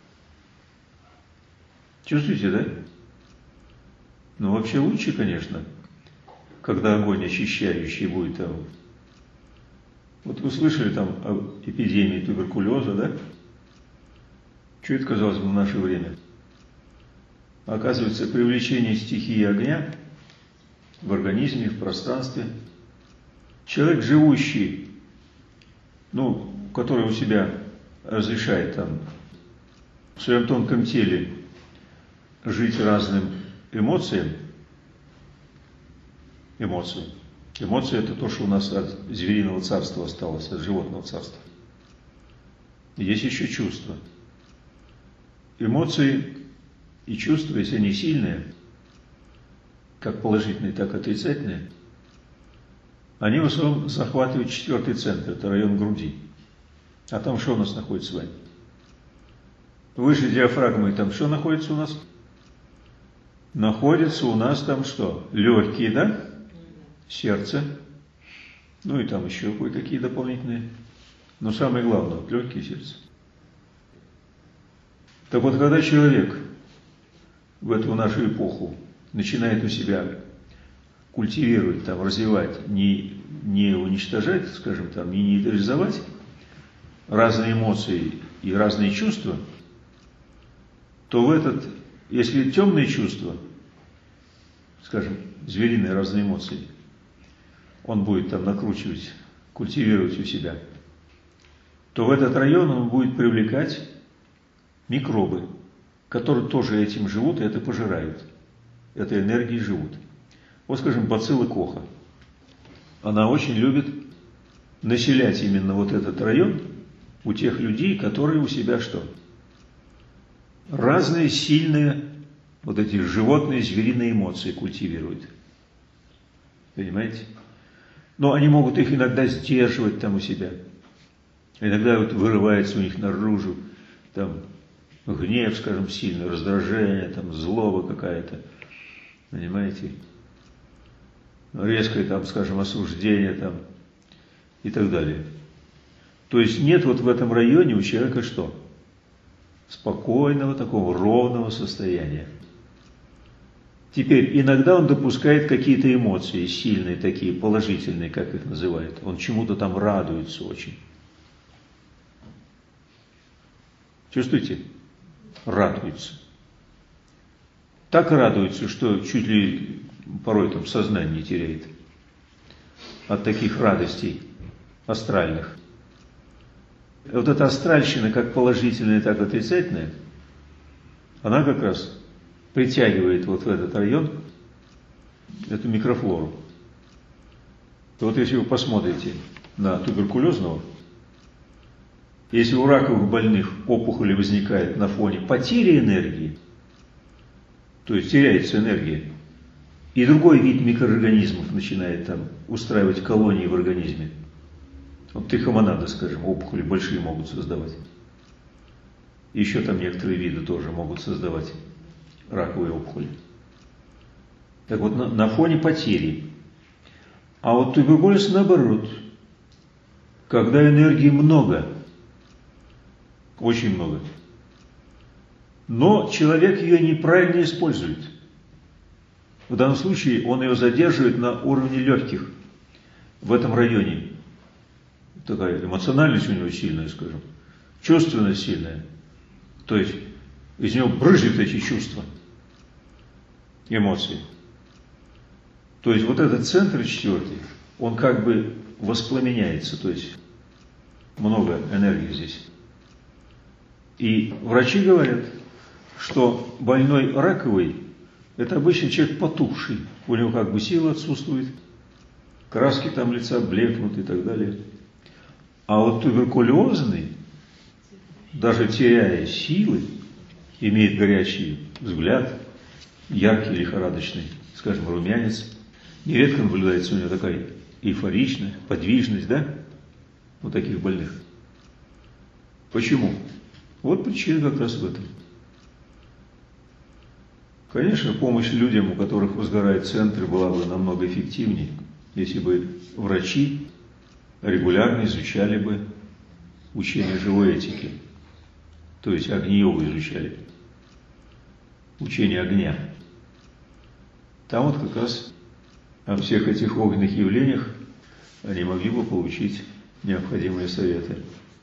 A: Чувствуете, да? Ну, вообще лучше, конечно, когда огонь очищающий будет. Там. Вот вы слышали там о эпидемии туберкулеза, да? Что это, казалось бы, в наше время? Оказывается, привлечение стихии огня в организме, в пространстве. Человек, живущий, ну, который у себя разрешает там в своем тонком теле жить разным эмоциям, эмоции. Эмоции – это то, что у нас от звериного царства осталось, от животного царства. Есть еще чувства. Эмоции и чувства, если они сильные, как положительные, так и отрицательные, они в основном захватывают четвертый центр, это район груди. А там что у нас находится с вами? Выше диафрагмы там что находится у нас? Находится у нас там что? Легкие, да? Сердце. Ну и там еще кое-какие дополнительные. Но самое главное, вот легкие сердце. Так вот, когда человек в эту нашу эпоху начинает у себя культивировать, там, развивать, не, не уничтожать, скажем, там, не нейтрализовать разные эмоции и разные чувства, то в этот, если темные чувства, скажем, звериные разные эмоции, он будет там накручивать, культивировать у себя, то в этот район он будет привлекать микробы, которые тоже этим живут и это пожирают. Этой энергией живут. Вот, скажем, бацилла Коха. Она очень любит населять именно вот этот район у тех людей, которые у себя что? Разные сильные вот эти животные, звериные эмоции культивируют. Понимаете? Но они могут их иногда сдерживать там у себя. Иногда вот вырывается у них наружу там гнев, скажем, сильный, раздражение, там злоба какая-то. Понимаете? Резкое там, скажем, осуждение там и так далее. То есть нет вот в этом районе у человека что? Спокойного, такого ровного состояния. Теперь, иногда он допускает какие-то эмоции, сильные такие, положительные, как их называют. Он чему-то там радуется очень. Чувствуете? Радуется. Так радуется, что чуть ли порой там сознание не теряет от таких радостей астральных. Вот эта астральщина, как положительная, так и отрицательная, она как раз притягивает вот в этот район эту микрофлору. И вот если вы посмотрите на туберкулезного, если у раковых больных опухоли возникает на фоне потери энергии, то есть теряется энергия, и другой вид микроорганизмов начинает там устраивать колонии в организме. Вот трихомонады, скажем, опухоли большие могут создавать. Еще там некоторые виды тоже могут создавать раковые опухоли. Так вот, на, на фоне потери. А вот туберкулез наоборот. Когда энергии много, очень много, но человек ее неправильно использует. В данном случае он ее задерживает на уровне легких, в этом районе. Такая эмоциональность у него сильная, скажем, чувственность сильная. То есть из него брызжут эти чувства, эмоции. То есть вот этот центр четвертый, он как бы воспламеняется, то есть много энергии здесь. И врачи говорят, что больной раковый – это обычно человек потухший, у него как бы сила отсутствует, краски там лица блекнут и так далее. А вот туберкулезный, даже теряя силы, имеет горячий взгляд, яркий, лихорадочный, скажем, румянец. Нередко наблюдается у него такая эйфоричность, подвижность, да, у таких больных. Почему? Вот причина как раз в этом. Конечно, помощь людям, у которых возгорает центр, была бы намного эффективнее, если бы врачи регулярно изучали бы учение живой этики, то есть огни-йогу изучали, учение огня. Там вот как раз о всех этих огненных явлениях они могли бы получить необходимые советы.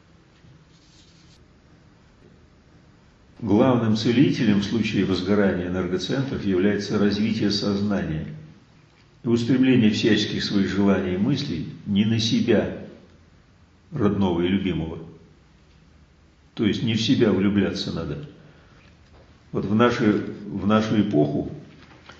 A: Главным целителем в случае возгорания энергоцентров является развитие сознания и устремление всяческих своих желаний и мыслей не на себя, родного и любимого. То есть не в себя влюбляться надо. Вот в нашу, в нашу эпоху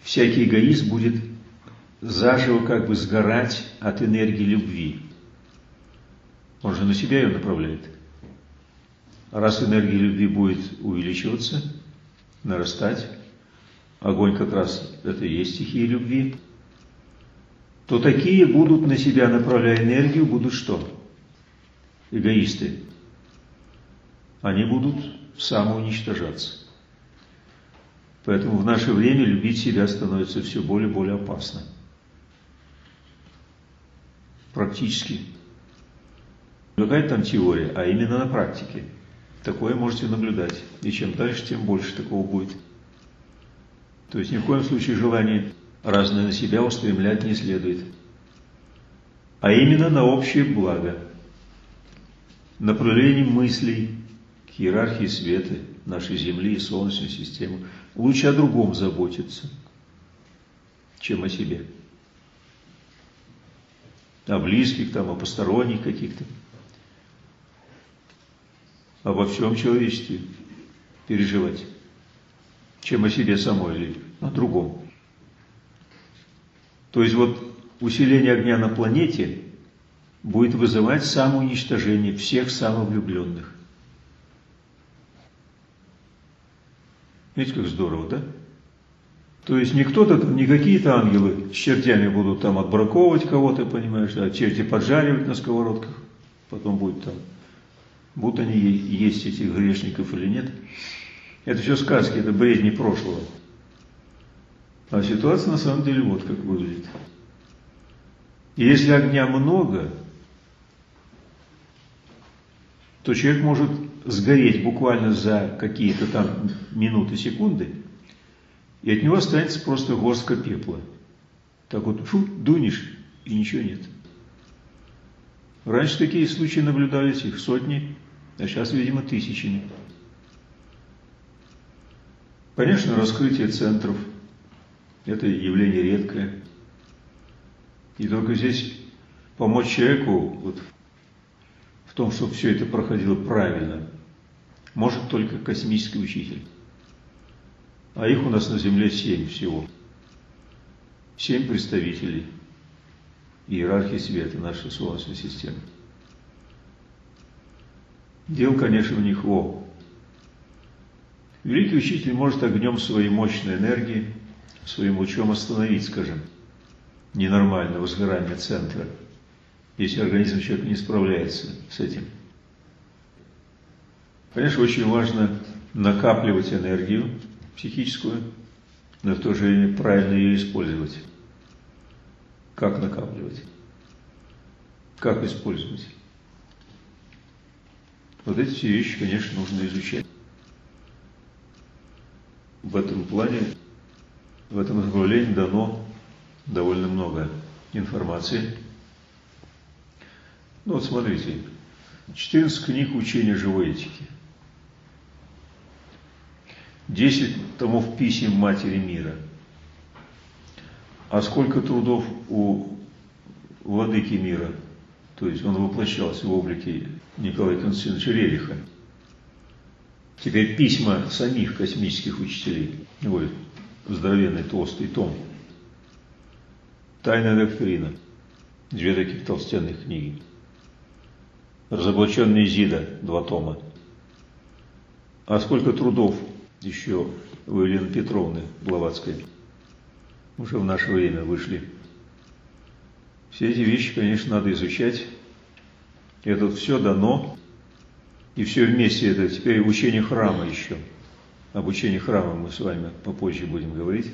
A: всякий эгоист будет заживо как бы сгорать от энергии любви. Он же на себя ее направляет. А раз энергия любви будет увеличиваться, нарастать, огонь как раз это и есть стихия любви, то такие будут на себя, направляя энергию, будут что? Эгоисты. Они будут самоуничтожаться. Поэтому в наше время любить себя становится все более и более опасно. Практически. Какая там теория, а именно на практике. Такое можете наблюдать. И чем дальше, тем больше такого будет. То есть ни в коем случае желание разное на себя устремлять не следует. А именно на общее благо. Направление мыслей к иерархии света нашей Земли и Солнечной системы. Лучше о другом заботиться, чем о себе. О близких, там, о посторонних каких-то. Обо всем человечестве переживать, чем о себе самой или о другом. То есть вот усиление огня на планете будет вызывать самоуничтожение всех самовлюбленных. Видите, как здорово, да? То есть не кто-то там, не какие-то ангелы с чертями будут там отбраковывать кого-то, понимаешь, а черти поджаривать на сковородках, потом будет там, будут они есть этих грешников или нет. Это все сказки, это бредни прошлого. А ситуация на самом деле вот как выглядит. И если огня много, то человек может сгореть буквально за какие-то там минуты, секунды, и от него останется просто горстка пепла. Так вот, фу, дунешь, и ничего нет. Раньше такие случаи наблюдались, их сотни, а сейчас, видимо, тысячами. Конечно, раскрытие центров – это явление редкое. И только здесь помочь человеку вот, в том, чтобы все это проходило правильно, может только космический учитель. А их у нас на Земле семь всего. Семь представителей иерархии света нашей Солнечной системы. Дело, конечно, у них во. Великий учитель может огнем своей мощной энергии, своим лучом остановить, скажем, ненормальное возгорание центра, если организм человека не справляется с этим. Конечно, очень важно накапливать энергию психическую, но в то же время правильно ее использовать. Как накапливать? Как использовать? Вот эти все вещи, конечно, нужно изучать. В этом плане, в этом направлении дано довольно много информации. Ну вот смотрите, четырнадцать книг учения живой этики, десять томов писем Матери Мира. А сколько трудов у Владыки Мира, то есть он воплощался в облике Николая Константиновича Рериха. Теперь письма самих космических учителей. Ой, здоровенный толстый том. Тайная доктрина. Две таких толстенных книги. Разоблаченная Изида. Два тома. А сколько трудов еще у Елены Петровны Блаватской. Уже в наше время вышли. Все эти вещи, конечно, надо изучать. Это все дано. И все вместе это теперь учение храма еще. Об учении храма мы с вами попозже будем говорить.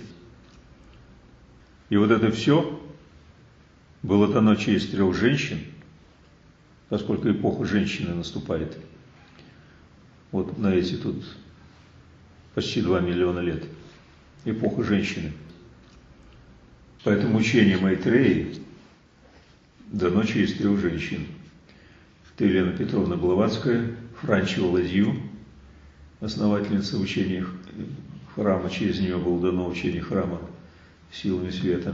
A: И вот это все было дано через трех женщин, поскольку эпоха женщины наступает. Вот на эти тут почти два миллиона лет. Эпоха женщины. Поэтому учение Майтреи дано через трех женщин. Это Елена Петровна Блаватская, Франчева Ладью, основательница учения храма, через нее было дано учение храма силами света.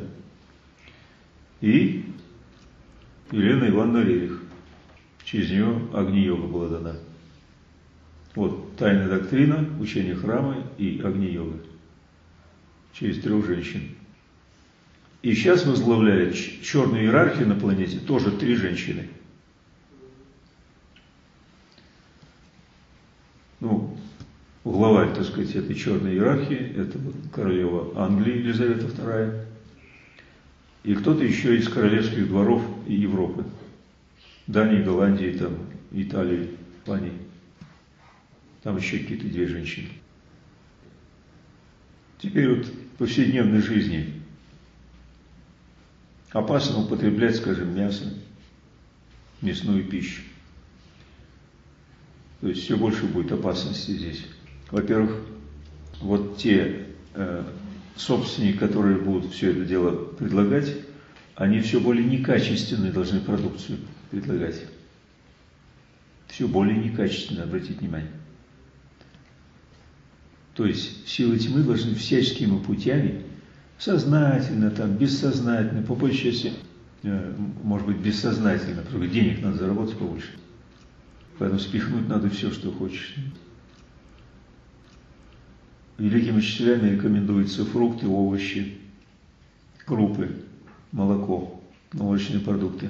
A: И Елена Ивановна Рерих, через нее Агни-йога была дана. Вот тайная доктрина, учение храма и Агни-йога. через трех женщин. И сейчас возглавляет черную иерархию на планете тоже три женщины. Ну, главарь, так сказать, этой черной иерархии, это королева Англии Елизавета вторая, и кто-то еще из королевских дворов Европы, Дании, Голландии, там, Италии, Испании. Там еще какие-то две женщины. Теперь вот в повседневной жизни опасно употреблять, скажем, мясо, мясную пищу. То есть все больше будет опасности здесь. Во-первых, вот те э, собственники, которые будут все это дело предлагать, они все более некачественную должны продукцию предлагать. Все более некачественно, обратите внимание. То есть силы тьмы должны всяческими путями, сознательно, там, бессознательно, по большей части, э, может быть, бессознательно, потому что денег надо заработать побольше. Поэтому спихнуть надо все, что хочешь. Великими учителями рекомендуются фрукты, овощи, крупы, молоко, молочные продукты.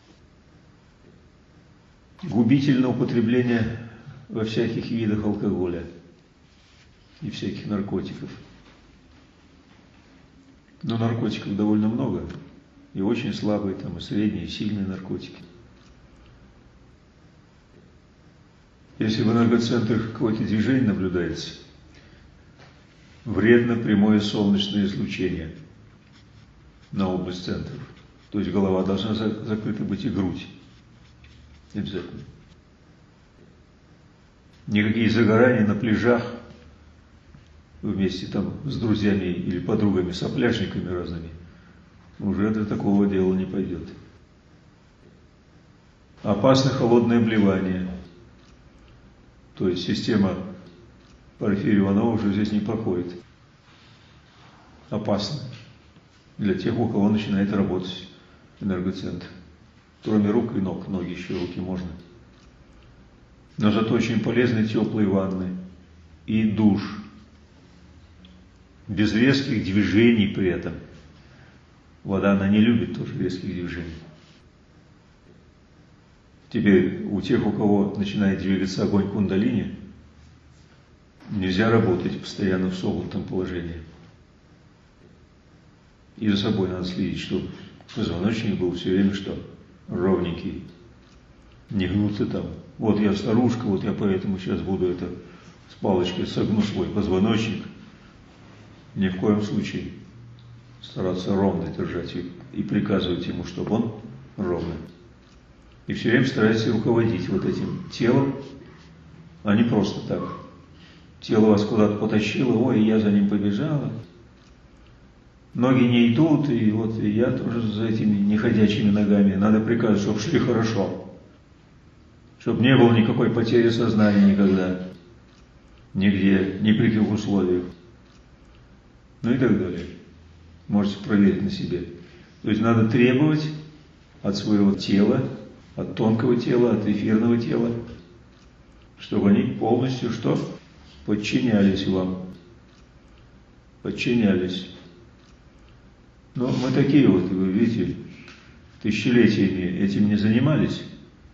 A: Губительное употребление во всяких видах алкоголя и всяких наркотиков. Но наркотиков довольно много, и очень слабые, там, и средние, и сильные наркотики. Если в энергоцентрах какое-то движение наблюдается, вредно прямое солнечное излучение на область центров. То есть голова должна закрыта быть и грудь. Обязательно. Никакие загорания на пляжах вместе там с друзьями или подругами, сопляжниками разными, уже до такого дела не пойдет. Опасно холодное обливание. То есть система Порфирия Иванова уже здесь не проходит. Опасно для тех, у кого начинает работать энергоцентр. Кроме рук и ног, ноги еще руки можно. Но зато очень полезны теплые ванны и душ. Без резких движений при этом. Вода, она не любит тоже резких движений. Теперь у тех, у кого начинает двигаться огонь кундалини, нельзя работать постоянно в согнутом положении. И за собой надо следить, чтобы позвоночник был все время что? Ровненький. Не гнуться там. Вот я старушка, вот я поэтому сейчас буду это с палочкой согну свой позвоночник. Ни в коем случае стараться ровно держать и, и приказывать ему, чтобы он ровно. И все время старайтесь руководить вот этим телом, а не просто так. Тело вас куда-то потащило, ой, я за ним побежала. Ноги не идут, и вот и я тоже за этими неходячими ногами. Надо приказывать, чтобы шли хорошо. Чтобы не было никакой потери сознания никогда. Нигде, ни при каких условиях. Ну и так далее. Можете проверить на себе. То есть надо требовать от своего тела, от тонкого тела, от эфирного тела, чтобы они полностью что? Подчинялись вам. Подчинялись. Но мы такие вот, вы видите, тысячелетиями этим не занимались.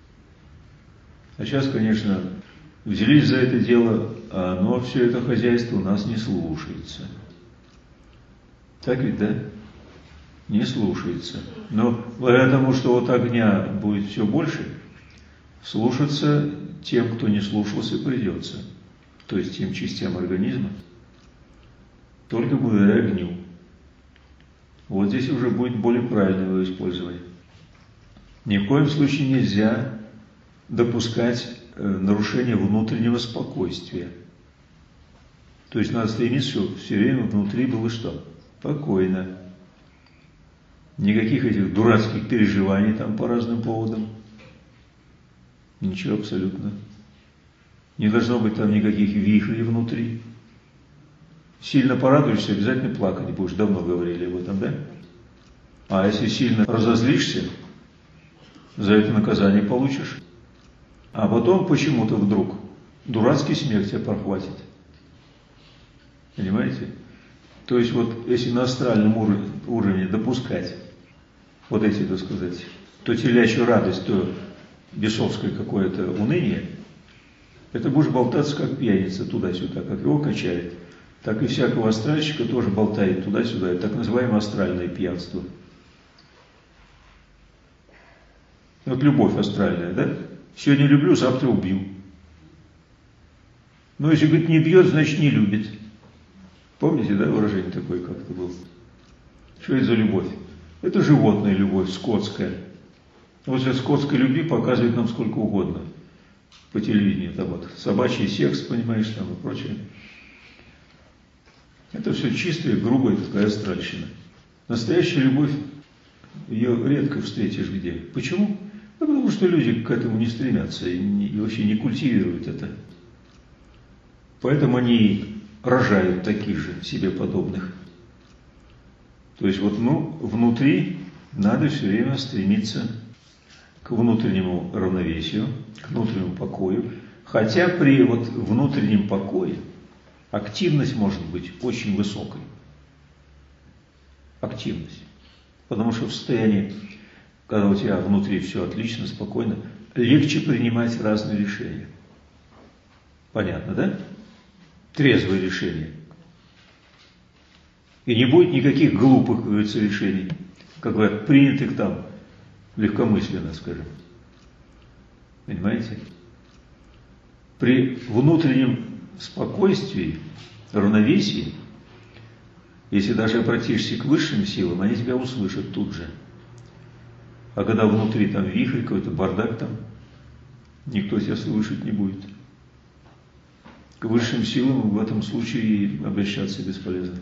A: А сейчас, конечно, взялись за это дело, а оно, все это хозяйство у нас не слушается. Так ведь, да? Не слушается. Но благодаря тому, что вот огня будет все больше, слушаться тем, кто не слушался, придется. То есть тем частям организма, только благодаря огню. Вот здесь уже будет более правильное его использование. Ни в коем случае нельзя допускать э, нарушение внутреннего спокойствия. То есть надо стремиться, чтобы все время внутри было что? Спокойно. Никаких этих дурацких переживаний там по разным поводам. Ничего абсолютно. Не должно быть там никаких вихрей внутри. Сильно порадуешься, обязательно плакать будешь. Давно говорили об этом, да? А если сильно разозлишься, за это наказание получишь. А потом почему-то вдруг дурацкий смех тебя прохватит. Понимаете? То есть вот если на астральном уровне, уровне допускать вот эти, так сказать, то телячью радость, то бесовское какое-то уныние, это будешь болтаться как пьяница туда-сюда, как его качает, так и всякого астральщика тоже болтает туда-сюда, это так называемое астральное пьянство. Вот любовь астральная, да? Сегодня люблю, завтра убью. Но если, говорит, не бьет, значит не любит. Помните, да, выражение такое как-то было? Что это за любовь? Это животная любовь, скотская. Вот этой скотской любви показывает нам сколько угодно по телевидению. Там вот собачий секс, понимаешь, там и прочее. Это все чистая, грубая такая астральщина. Настоящая любовь, ее редко встретишь где. Почему? Да потому что люди к этому не стремятся и, не, и вообще не культивируют это. Поэтому они рожают таких же себе подобных. То есть вот ну, внутри надо все время стремиться к внутреннему равновесию, к внутреннему покою. Хотя при вот внутреннем покое активность может быть очень высокой. Активность. Потому что в состоянии, когда у тебя внутри все отлично, спокойно, легче принимать разные решения. Понятно, да? Трезвые решения. И не будет никаких глупых, как говорится, решений, как говорят, принятых там легкомысленно, скажем. Понимаете? При внутреннем спокойствии, равновесии, если даже обратишься к высшим силам, они тебя услышат тут же. А когда внутри там вихрь, какой-то бардак там, никто тебя слышать не будет. К высшим силам в этом случае обращаться бесполезно.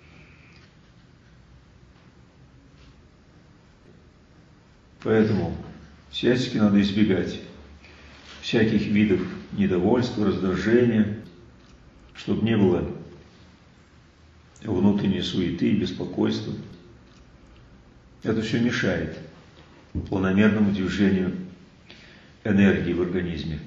A: Поэтому всячески надо избегать всяких видов недовольства, раздражения, чтобы не было внутренней суеты и беспокойства. Это все мешает планомерному движению энергии в организме.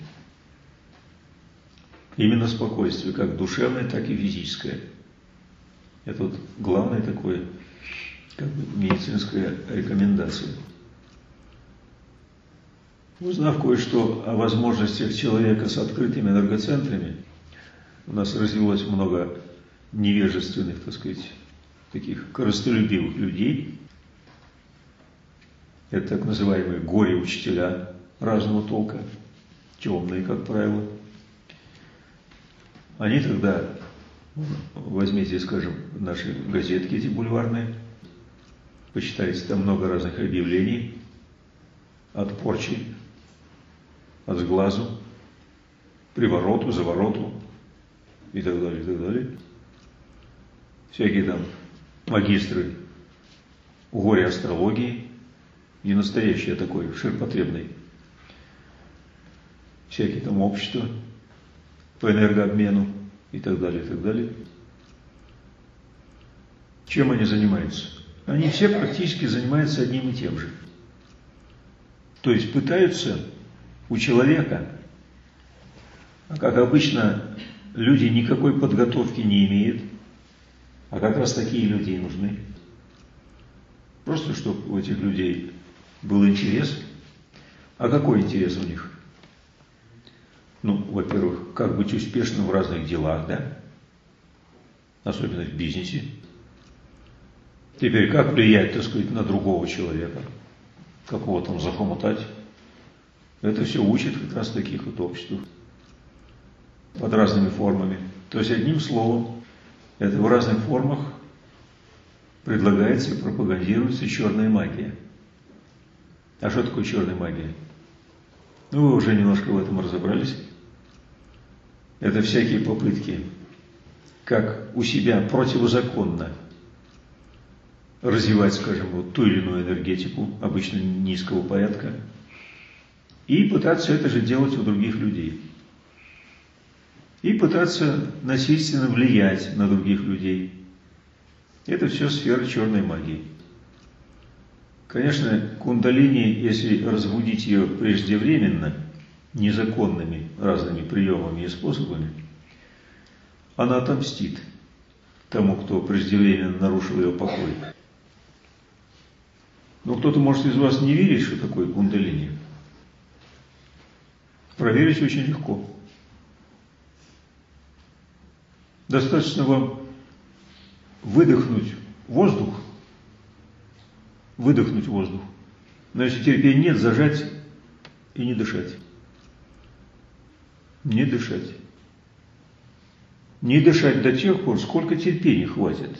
A: Именно спокойствие, как душевное, так и физическое. Это вот главное такое, как бы, медицинская рекомендация. Узнав кое-что о возможностях человека с открытыми энергоцентрами, у нас развилось много невежественных, так сказать, таких корыстолюбивых людей. Это так называемые горе-учителя разного толка, темные, как правило. Они тогда, возьмите, скажем, наши газетки эти бульварные, почитайте, там много разных объявлений от порчи, от сглазу, привороту, завороту и так далее, и так далее. Всякие там магистры горе-астрологии, не настоящий, а такой ширпотребный. Всякие там общества по энергообмену и так далее, и так далее. Чем они занимаются? Они все практически занимаются одним и тем же. То есть пытаются у человека, а как обычно люди никакой подготовки не имеют, а как раз такие люди и нужны. Просто чтобы у этих людей был интерес. А какой интерес у них? Ну, во-первых, как быть успешным в разных делах, да? Особенно в бизнесе. Теперь, как влиять, так сказать, на другого человека? Как его там захомутать? Это все учит как раз таких вот обществ. Под разными формами. То есть, одним словом, это в разных формах предлагается и пропагандируется черная магия. А что такое черная магия? Ну, вы уже немножко в этом разобрались. Это всякие попытки, как у себя противозаконно развивать, скажем, вот ту или иную энергетику, обычно низкого порядка, и пытаться это же делать у других людей. И пытаться насильственно влиять на других людей. Это все сфера черной магии. Конечно, кундалини, если разбудить ее преждевременно, незаконными разными приемами и способами, она отомстит. тому, кто преждевременно нарушил ее покой. Но кто-то может из вас не верить, что такое кундалини. Проверить очень легко. Достаточно вам выдохнуть воздух, выдохнуть воздух. Но если терпения нет, зажать и не дышать. Не дышать. Не дышать до тех пор, сколько терпения хватит.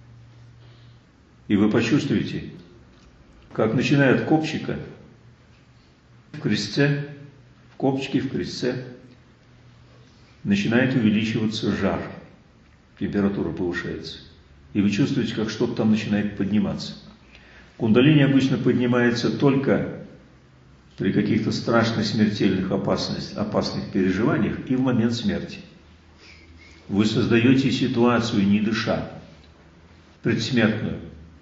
A: И вы почувствуете, как начиная от копчика, в крестце, в копчике, в крестце, начинает увеличиваться жар. Температура повышается. И вы чувствуете, как что-то там начинает подниматься. Кундалини обычно поднимается только при каких-то страшных смертельных опасностях, опасных переживаниях и в момент смерти. Вы создаете ситуацию, не дыша, предсмертную.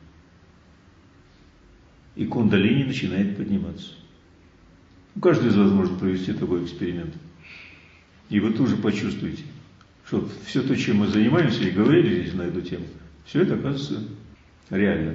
A: И кундалини начинает подниматься. Каждый из вас может провести такой эксперимент. И вы тоже почувствуете, что все то, чем мы занимаемся и говорили здесь на эту тему, все это оказывается реально.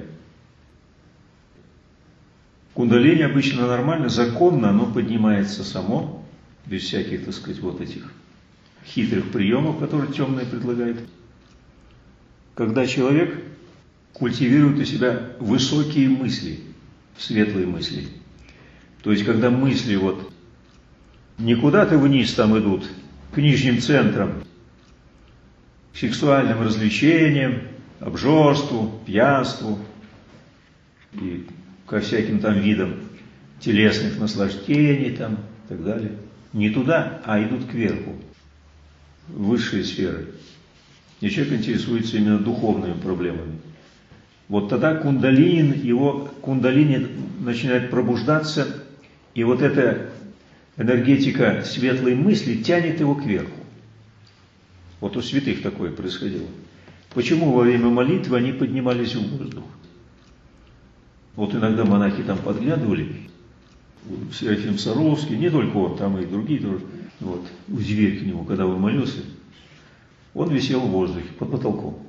A: Кундалини обычно нормально, законно, оно поднимается само, без всяких, так сказать, вот этих хитрых приемов, которые темные предлагают. Когда человек культивирует у себя высокие мысли, светлые мысли. То есть, когда мысли вот не куда-то вниз там идут, к нижним центрам, к сексуальным развлечениям, обжорству, пьянству и ко всяким там видам телесных наслаждений там и так далее. Не туда, а идут кверху, в высшие сферы. И человек интересуется именно духовными проблемами. Вот тогда кундалини, его кундалини начинает пробуждаться, и вот эта энергетика светлой мысли тянет его кверху. Вот у святых такое происходило. Почему во время молитвы они поднимались в воздух? Вот иногда монахи там подглядывали, Серафим Саровский, не только он, там и другие тоже. Вот, зверь к нему, когда он молился, он висел в воздухе, под потолком.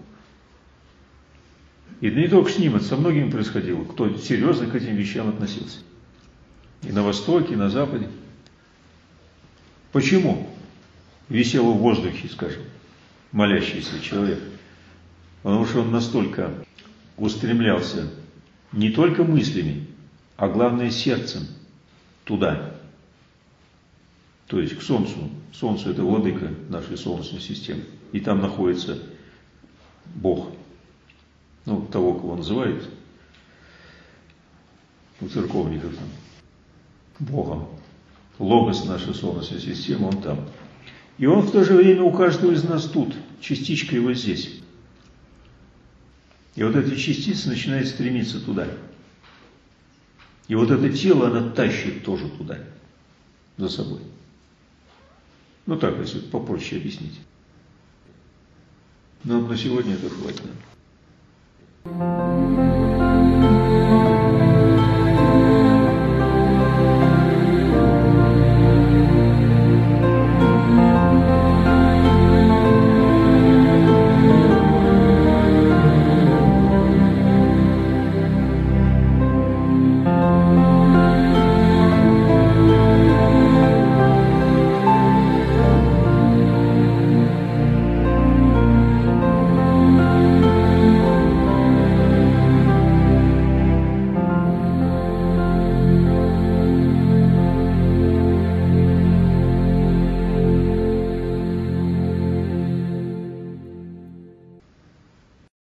A: И не только с ним, это со многими происходило, кто серьезно к этим вещам относился. И на Востоке, и на Западе. Почему висел в воздухе, скажем, молящийся человек? Потому что он настолько устремлялся не только мыслями, а главное сердцем туда. То есть к Солнцу. Солнце – это владыка нашей Солнечной системы. И там находится Бог. Ну, того, кого называют у церковников там Богом. Логос нашей Солнечной системы, он там. И он в то же время у каждого из нас тут, частичка его здесь. И вот эта частица начинает стремиться туда. И вот это тело, оно тащит тоже туда, за собой. Ну так, если попроще объяснить. Но на сегодня это хватит.